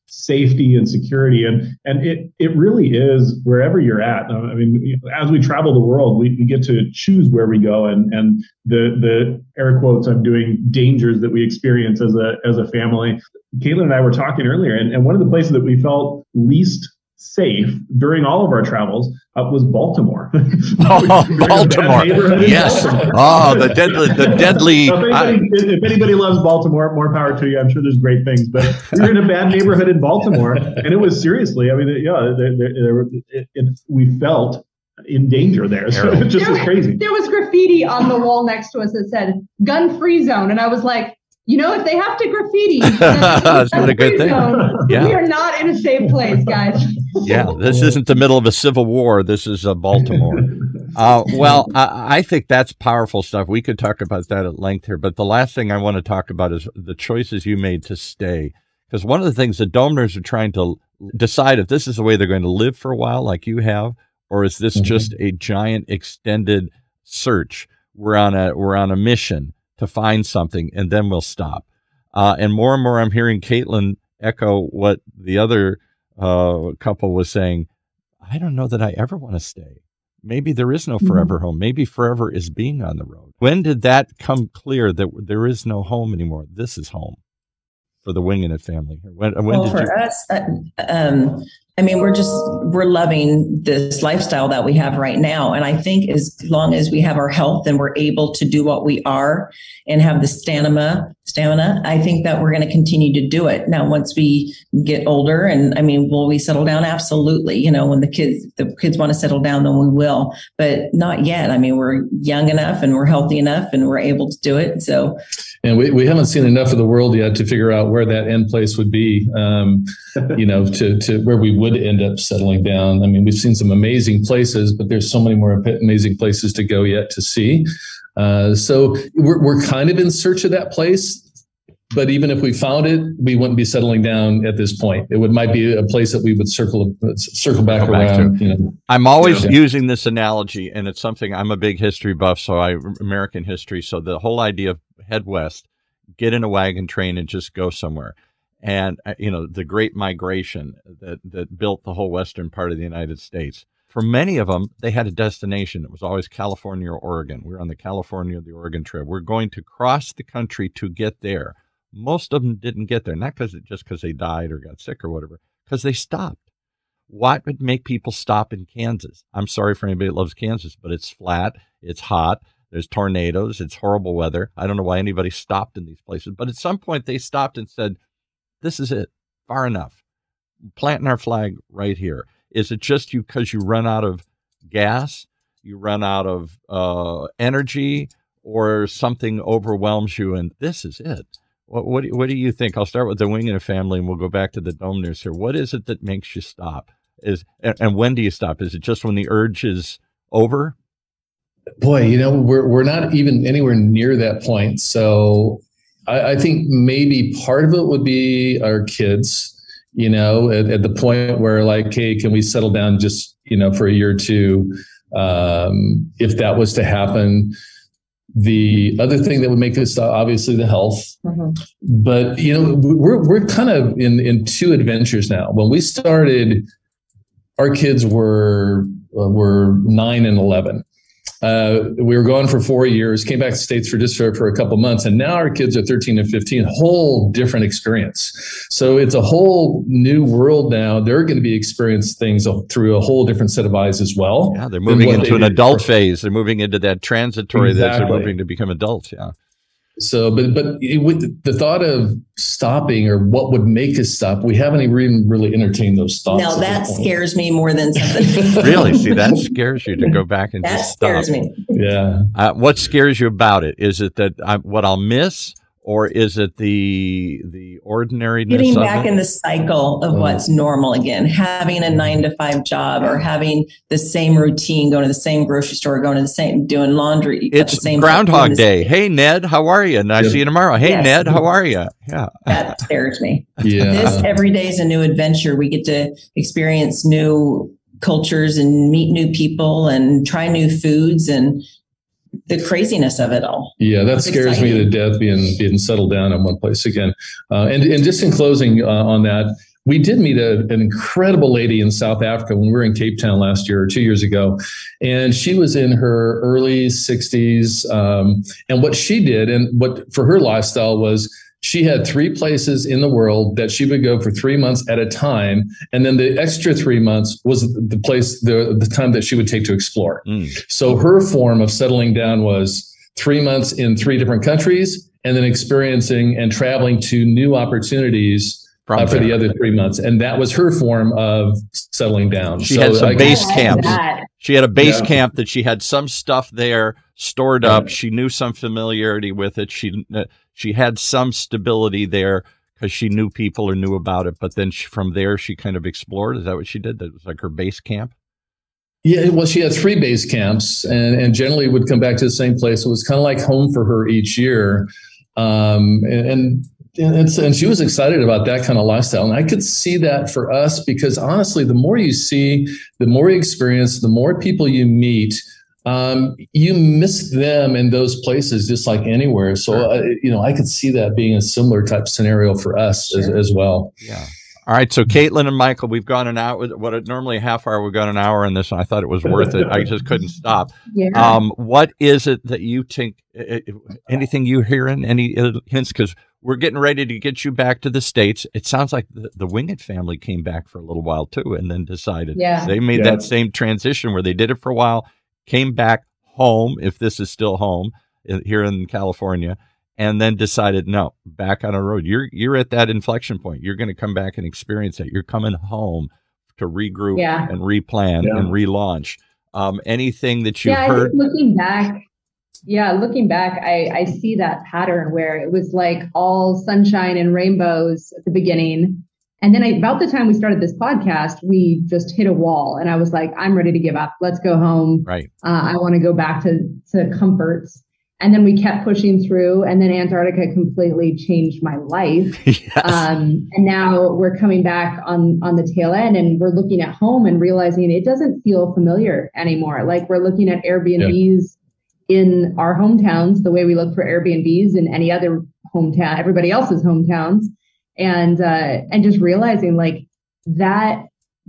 safety and security. And and it it really is wherever you're at. I mean, as we travel the world, we, we get to choose where we go, and and the the air quotes I'm doing dangers that we experience as a as a family. Caitlin and I were talking earlier, and, and one of the places that we felt least safe during all of our travels uh, was Baltimore. Oh, Baltimore. Yes. Baltimore. Oh, the deadly, the deadly. So if, anybody, I, if anybody loves Baltimore, more power to you. I'm sure there's great things, but we were in a bad neighborhood in Baltimore, and it was seriously, I mean, yeah, there, there, there, it, it, we felt in danger there. So it just there, was crazy. There was graffiti on the wall next to us that said gun free zone. And I was like, you know, if they have to graffiti, that's not a good thing. Zone, yeah. We are not in a safe place, guys. Yeah, this isn't the middle of a civil war. This is uh, Baltimore. Uh, well, I, I think that's powerful stuff. We could talk about that at length here. But the last thing I want to talk about is the choices you made to stay. Because one of the things the Domners are trying to decide if this is the way they're going to live for a while, like you have, or is this mm-hmm. just a giant extended search? We're on a we're on a mission to find something, and then we'll stop. Uh, and more and more I'm hearing Caitlin echo what the other uh, couple was saying. I don't know that I ever want to stay. Maybe there is no forever mm-hmm. home. Maybe forever is being on the road. When did that come clear that there is no home anymore? This is home for the Wingenit family. When, when well, did for you- us, uh, um, I mean, we're just, we're loving this lifestyle that we have right now. And I think as long as we have our health and we're able to do what we are and have the stamina, stamina, I think that we're going to continue to do it. Now, once we get older and I mean, will we settle down? Absolutely. You know, when the kids, the kids want to settle down, then we will, but not yet. I mean, we're young enough and we're healthy enough and we're able to do it. So, and we, we haven't seen enough of the world yet to figure out where that end place would be, um, you know, to, to where we would end up settling down. I mean, we've seen some amazing places, but there's so many more amazing places to go yet to see. Uh, so we're, we're kind of in search of that place. But even if we found it, we wouldn't be settling down at this point. It would might be a place that we would circle circle back Go around. Back to. You know. I'm always yeah. using this analogy, and it's something I'm a big history buff, so I American history. So the whole idea of head west, get in a wagon train, and just go somewhere. And you know the Great Migration that that built the whole western part of the United States. For many of them, they had a destination. It was always California or Oregon. We were on the California or the Oregon Trail. We're going to cross the country to get there. Most of them didn't get there, not because just because they died or got sick or whatever, because they stopped. What would make people stop in Kansas? I'm sorry for anybody that loves Kansas, but it's flat, it's hot, there's tornadoes, it's horrible weather. I don't know why anybody stopped in these places, but at some point they stopped and said, this is it, far enough. Planting our flag right here. Is it just you because you run out of gas, you run out of uh, energy, or something overwhelms you and this is it? What, what, do, what do you think? I'll start with the Wingenit family, and we'll go back to the Domners here. What is it that makes you stop? Is and, and when do you stop? Is it just when the urge is over? Boy, you know, we're we're not even anywhere near that point. So I, I think maybe part of it would be our kids. You know, at, at the point where like, hey, can we settle down just you know for a year or two? Um, if that was to happen. The other thing that would make us stop, obviously, the health. Mm-hmm. But, you know, we're we're kind of in, in two adventures now. When we started, our kids were uh, were nine and eleven. Uh, we were gone for four years, came back to the States for just for, for a couple months. And now our kids are thirteen and fifteen, whole different experience. So it's a whole new world now. They're going to be experiencing things through a whole different set of eyes as well. Yeah, they're moving into an adult phase. They're moving into that transitory exactly. that they're moving to become adults. Yeah. So, but but it, with the thought of stopping or what would make us stop, we haven't even really entertained those thoughts. Now that scares me more than something. Really? See, that scares you to go back and that just stop. That scares me. Yeah. Uh, what scares you about it? Is it that I, what I'll miss? Or is it the the ordinariness Getting of back it? in the cycle of what's normal again, having a nine to five job or having the same routine, going to the same grocery store, going to the same, doing laundry. It's the same Groundhog Day. Hey, Ned, how are you? And I yeah. see you tomorrow. Hey, yes. Ned, how are you? Yeah. That scares me. Yeah. This every day is a new adventure. We get to experience new cultures and meet new people and try new foods and the craziness of it all. Yeah, that it's scares exciting. me to death being being settled down in one place again. Uh, and, and just in closing uh, on that, we did meet a, an incredible lady in South Africa when we were in Cape Town last year or two years ago. And she was in her early sixties. Um, and what she did and what for her lifestyle was she had three places in the world that she would go for three months at a time. And then the extra three months was the place, the, the time that she would take to explore. Mm. So her form of settling down was three months in three different countries and then experiencing and traveling to new opportunities uh, for the other three months. And that was her form of settling down. She so had some I base like camps. that. She had a base Yeah. camp that she had some stuff there stored up. Right. She knew some familiarity with it. She uh, she had some stability there because she knew people or knew about it. But then she, from there, she kind of explored. Is that what she did? That was like her base camp? Yeah, well, she had three base camps and, and generally would come back to the same place. It was kind of like home for her each year. Um, and, and, and, and she was excited about that kind of lifestyle. And I could see that for us because honestly, the more you see, the more you experience, the more people you meet, um, you miss them in those places just like anywhere. So, uh, you know, I could see that being a similar type scenario for us sure. as, as well. Yeah. All right, so Caitlin and Michael, we've gone an hour. What it, normally a half hour, we've got an hour in this, and I thought it was worth it. I just couldn't stop. Yeah. Um, what is it that you think? Anything you hearing? Any hints? Because we're getting ready to get you back to the States. It sounds like the, the Wingett family came back for a little while too, and then decided Yeah. they made Yeah. that same transition where they did it for a while, came back home, if this is still home here in California. And then decided, no, back on the road. You're you're at that inflection point. You're going to come back and experience that. You're coming home to regroup Yeah. and replan Yeah. and relaunch. Um, anything that you've yeah, I heard? think looking back, yeah, looking back, I, I see that pattern where it was like all sunshine and rainbows at the beginning. And then I, about the time we started this podcast, we just hit a wall. And I was like, I'm ready to give up. Let's go home. Right. Uh, I want to go back to, to comforts. And then we kept pushing through, and then Antarctica completely changed my life. Yes. Um, and now we're coming back on, on the tail end, and we're looking at home and realizing it doesn't feel familiar anymore. Like we're looking at Airbnbs yeah. in our hometowns, the way we look for Airbnbs in any other hometown, everybody else's hometowns, and uh, and just realizing like that.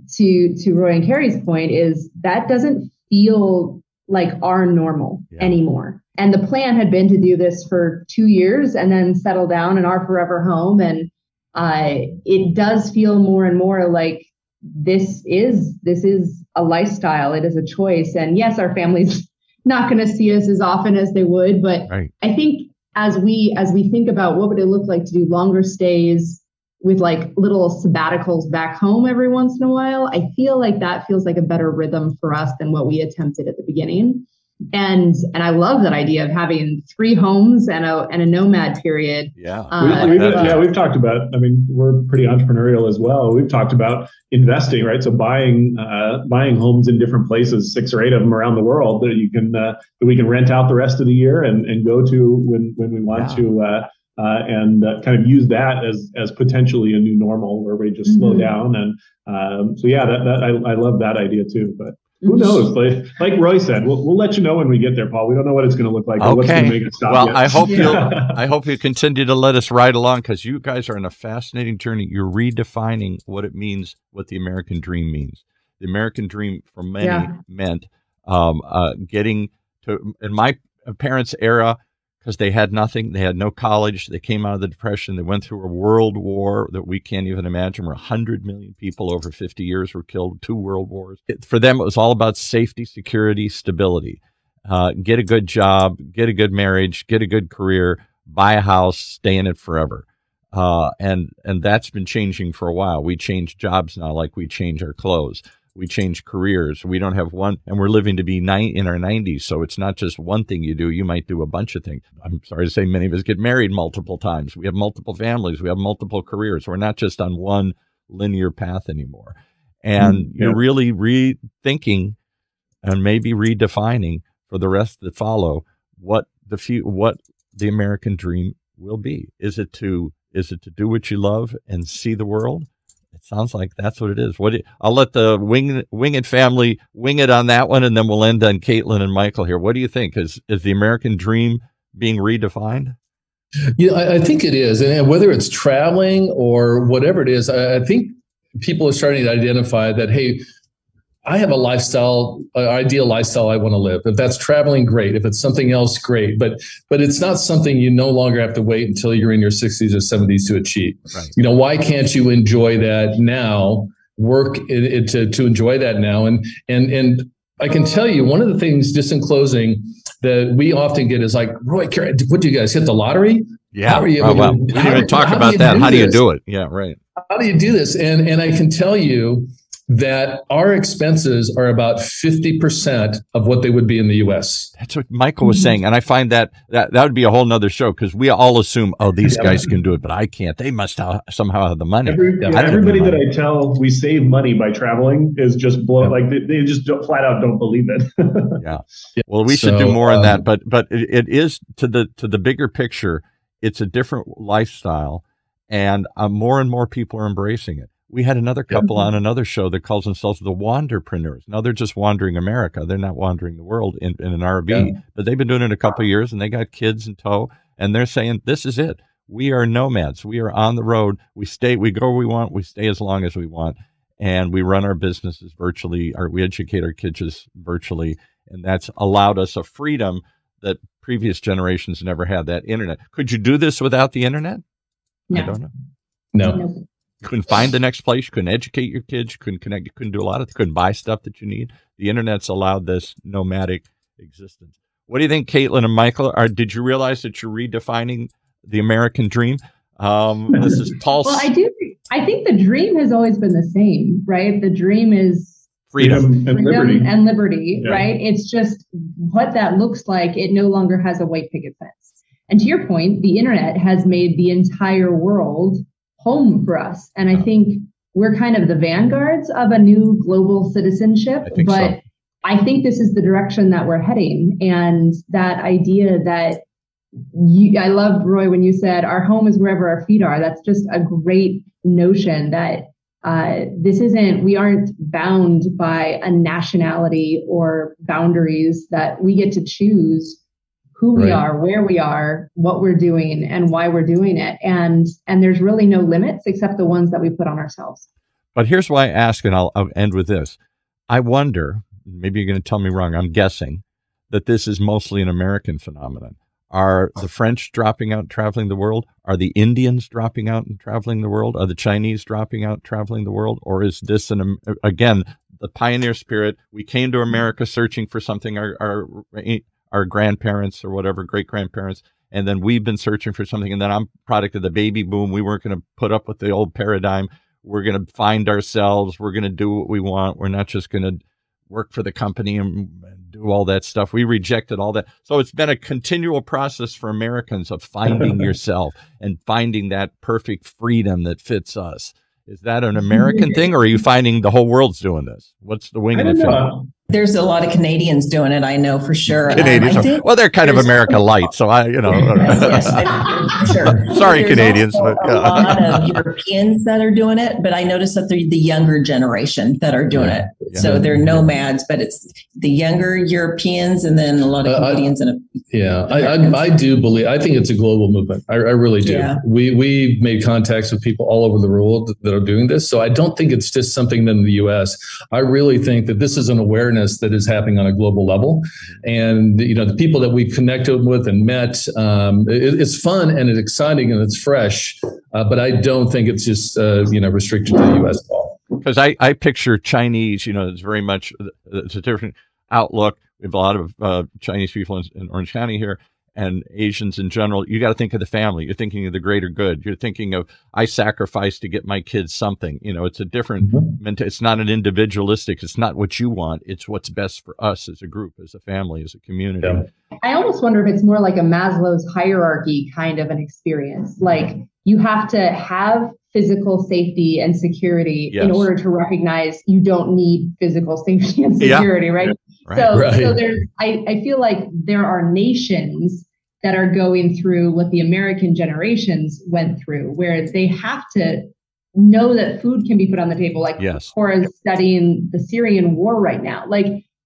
To to Roy and Carrie's point is that doesn't feel like our normal yeah. anymore. And the plan had been to do this for two years and then settle down in our forever home. And uh, it does feel more and more like this is this is a lifestyle. It is a choice. And yes, our family's not going to see us as often as they would. But right. I think as we as we think about what would it look like to do longer stays with like little sabbaticals back home every once in a while, I feel like that feels like a better rhythm for us than what we attempted at the beginning. And and I love that idea of having three homes and a and a nomad period. Yeah, uh, we, we've, yeah, we've talked about. I mean, we're pretty entrepreneurial as well. We've talked about investing, right? So buying uh, buying homes in different places, six or eight of them around the world that you can uh, that we can rent out the rest of the year and, and go to when when we want yeah. to, uh, uh, and uh, kind of use that as as potentially a new normal where we just mm-hmm. slow down. And um, so yeah, that, that I, I love that idea too. But who knows? Like, like Roy said, we'll, we'll let you know when we get there, Paul. We don't know what it's going to look like. Or what's going to make it stop well, yet. I hope Yeah. you I hope you continue to let us ride along because you guys are on a fascinating journey. You're redefining what it means, what the American dream means. The American dream for many Yeah. meant um, uh, getting to in my parents' era. Because they had nothing, they had no college, they came out of the Depression, they went through a world war that we can't even imagine, where one hundred million people over fifty years were killed, two world wars. It, for them, it was all about safety, security, stability. Uh, get a good job, get a good marriage, get a good career, buy a house, stay in it forever. Uh, and and that's been changing for a while. We change jobs now like we change our clothes. We change careers. We don't have one, and we're living to be nine in our nineties. So it's not just one thing you do. You might do a bunch of things. I'm sorry to say many of us get married multiple times. We have multiple families. We have multiple careers. We're not just on one linear path anymore. And mm, yeah. you're really rethinking and maybe redefining for the rest that follow what the few, what the American dream will be. Is it to, is it to do what you love and see the world? It sounds like that's what it is. What do you, I'll let the wing Wingett family wing it on that one, and then we'll end on Caitlin and Michael here. What do you think? Is is the American dream being redefined? Yeah, I, I think it is, and whether it's traveling or whatever it is, I, I think people are starting to identify that, hey, I have a lifestyle, an ideal lifestyle I want to live. If that's traveling, great. If it's something else, great. But but it's not something you no longer have to wait until you're in your sixties or seventies to achieve. Right. You know, why can't you enjoy that now? Work it, it, to to enjoy that now. And and and I can tell you one of the things, just in closing, that we often get is like, Roy, what do you guys hit the lottery? Yeah. How are you, oh, well, we didn't even talk about that. How do you do it? Yeah, right. How do you do this? And and I can tell you that our expenses are about fifty percent of what they would be in the U S. That's what Michael was saying. And I find that that, that would be a whole nother show, because we all assume, oh, these yeah. guys can do it, but I can't. They must have, somehow have the money. Every, yeah, I everybody that money. I tell we save money by traveling is just blow. Yeah. Like they, they just don't, flat out don't believe it. yeah. Well, we so, should do more um, on that, but but it, it is to the to the bigger picture. It's a different lifestyle, and uh, more and more people are embracing it. We had another couple yeah. on another show that calls themselves the Wanderpreneurs. Now they're just wandering America. They're not wandering the world in, in an R V, yeah. but they've been doing it a couple of years, and they got kids in tow, and they're saying, this is it. We are nomads. We are on the road. We stay, we go where we want. We stay as long as we want, and we run our businesses virtually, or we educate our kids virtually, and that's allowed us a freedom that previous generations never had, that internet. Could you do this without the internet? No. I don't know. No. no. You couldn't find the next place. You couldn't educate your kids. You couldn't connect. You couldn't do a lot of. You couldn't buy stuff that you need. The internet's allowed this nomadic existence. What do you think, Caitlin and Michael? Are did you realize that you're redefining the American dream? Um, this is Paul. Well, I do. I think the dream has always been the same, right? The dream is freedom, freedom and liberty. And liberty, yeah. right? It's just what that looks like. It no longer has a white picket fence. And to your point, the internet has made the entire world home for us. And I think we're kind of the vanguards of a new global citizenship, I think but so. I think this is the direction that we're heading. And that idea that you, I love, Roy, when you said our home is wherever our feet are. That's just a great notion that uh, this isn't, we aren't bound by a nationality or boundaries, that we get to choose who we right. are, where we are, what we're doing, and why we're doing it. And and there's really no limits except the ones that we put on ourselves. But here's why I ask, and I'll, I'll end with this. I wonder, maybe you're going to tell me wrong, I'm guessing, that this is mostly an American phenomenon. Are the French dropping out and traveling the world? Are the Indians dropping out and traveling the world? Are the Chinese dropping out and traveling the world? Or is this, an again, the pioneer spirit? We came to America searching for something our, our our grandparents or whatever, great-grandparents, and then we've been searching for something, and then I'm product of the baby boom. We weren't going to put up with the old paradigm. We're going to find ourselves. We're going to do what we want. We're not just going to work for the company and, and do all that stuff. We rejected all that. So it's been a continual process for Americans of finding yourself and finding that perfect freedom that fits us. Is that an American thing, or are you finding the whole world's doing this? What's the wing of the film? There's a lot of Canadians doing it, I know for sure. Canadians, um, are, well, they're kind of America light, so I, you know. Yes, yes, for sure. Sorry, there's Canadians, but a uh, lot of Europeans that are doing it, but I noticed that they're the younger generation that are doing yeah, it. yeah. So they're nomads, but it's the younger Europeans and then a lot of Canadians. Uh, I, and a, yeah, I, I, I do believe. I think it's a global movement. I, I really do. Yeah. We we've made contacts with people all over the world that are doing this. So I don't think it's just something in the U S. I really think that this is an awareness that is happening on a global level. And, you know, the people that we connected with and met, um, it, it's fun and it's exciting and it's fresh. Uh, but I don't think it's just, uh, you know, restricted to the U S at all. Because I, I picture Chinese, you know, it's very much, it's a different outlook. We have a lot of uh, Chinese people in, in Orange County here, and Asians in general. You got to think of the family. You're thinking of the greater good. You're thinking of, I sacrifice to get my kids something. You know, it's a different, mm-hmm. it's not an individualistic. It's not what you want. It's what's best for us as a group, as a family, as a community. Yeah. I almost wonder if it's more like a Maslow's hierarchy kind of an experience. Like you have to have physical safety and security yes. in order to recognize you don't need physical safety and security, yeah. right? Right. So, right. so there's, I, I feel like there are nations that are going through what the American generations went through, where they have to know that food can be put on the table. Like yes. Cora is studying the Syrian war right now. Like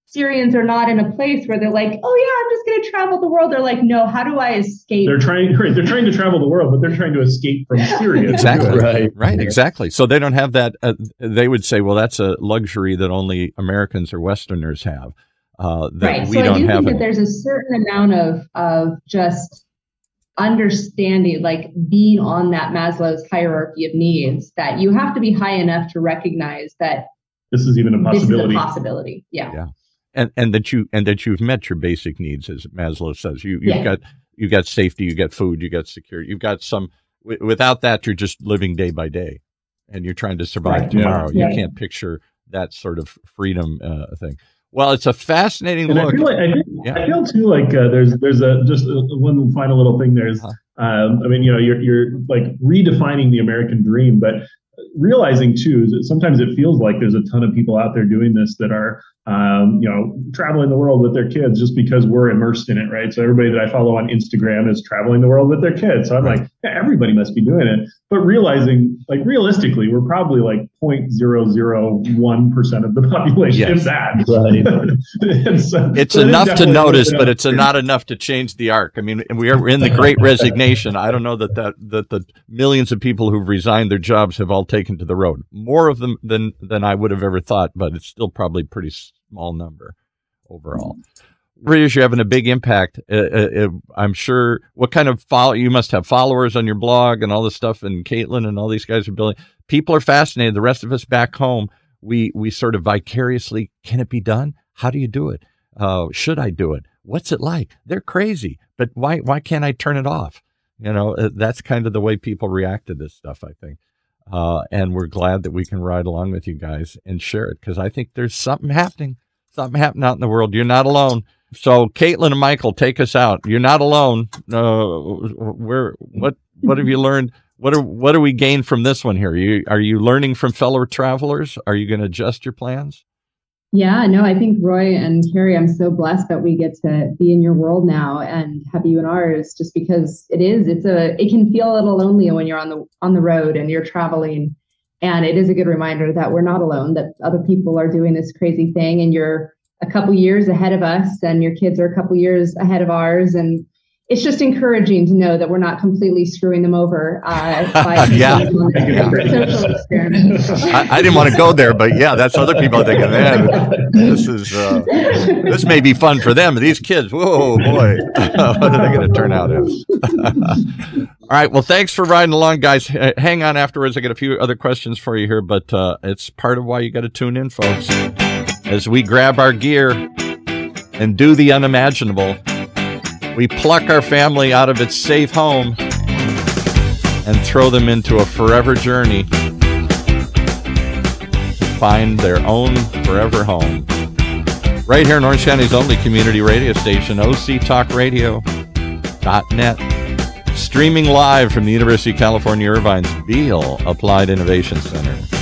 Syrians are not in a place where they're like, oh yeah, I'm just going to travel the world. They're like, no, how do I escape? They're trying, right, they're trying to travel the world, but they're trying to escape from Syria. Exactly. Right. Right. Exactly. So they don't have that. Uh, they would say, well, that's a luxury that only Americans or Westerners have. Uh, that right. we so don't I do have. think it. that there's a certain amount of of just understanding, like being on that Maslow's hierarchy of needs, that you have to be high enough to recognize that this is even a possibility. This is a possibility. Yeah. Yeah. And and that you and that you've met your basic needs, as Maslow says. You you've yeah. got you got safety, you got food, you got security, you've got some. W- without that, you're just living day by day, and you're trying to survive right. tomorrow. Yeah. You Yeah. can't picture that sort of freedom uh, thing. Well, it's a fascinating and look. I feel, like, I, feel, yeah. I feel too like uh, there's there's a just a, one final little thing. There's uh-huh. um, I mean, you know, you're you're like redefining the American dream, but realizing too is that sometimes it feels like there's a ton of people out there doing this that are um, you know, traveling the world with their kids just because we're immersed in it, right? So everybody that I follow on Instagram is traveling the world with their kids. So I'm right. like, yeah, everybody must be doing it. But realizing, like, realistically, we're probably like zero point zero zero one percent of the population, yes. if that. Right. and so, it's so enough it to notice, really but it's not enough to change the arc. I mean, we are in the Great Resignation. I don't know that, that, that the millions of people who've resigned their jobs have all taken to the road. More of them than, than I would have ever thought, but it's still probably pretty small number overall. British, you're having a big impact. Uh, uh, I'm sure. What kind of follow? You must have followers on your blog and all this stuff. And Caitlin and all these guys are building. People are fascinated. The rest of us back home, we we sort of vicariously. Can it be done? How do you do it? Uh, should I do it? What's it like? They're crazy, but why why can't I turn it off? You know, uh, that's kind of the way people react to this stuff, I think. Uh, and we're glad that we can ride along with you guys and share it, because I think there's something happening. Something happening out in the world. You're not alone. So, Caitlin and Michael, take us out. You're not alone. Uh, where? What? What have you learned? What are? What do we gain from this one here? Are you are you learning from fellow travelers? Are you going to adjust your plans? Yeah, no, I think Roy and Carrie, I'm so blessed that we get to be in your world now and have you in ours. Just because it is, it's a, it can feel a little lonely when you're on the on the road and you're traveling. And it is a good reminder that we're not alone, that other people are doing this crazy thing, and you're a couple years ahead of us and your kids are a couple years ahead of ours. And it's just encouraging to know that we're not completely screwing them over uh, by yeah. yeah. social experiment. I, I didn't want to go there, but yeah, that's other people are thinking, man, this is uh, this may be fun for them. These kids, whoa, boy, what are they going to turn out as? All right, well, thanks for riding along, guys. Hang on afterwards. I got a few other questions for you here, but uh, it's part of why you got to tune in, folks, as we grab our gear and do the unimaginable. We pluck our family out of its safe home and throw them into a forever journey to find their own forever home. Right here in Orange County's only community radio station, O C talk radio dot net. Streaming live from the University of California, Irvine's Beale Applied Innovation Center.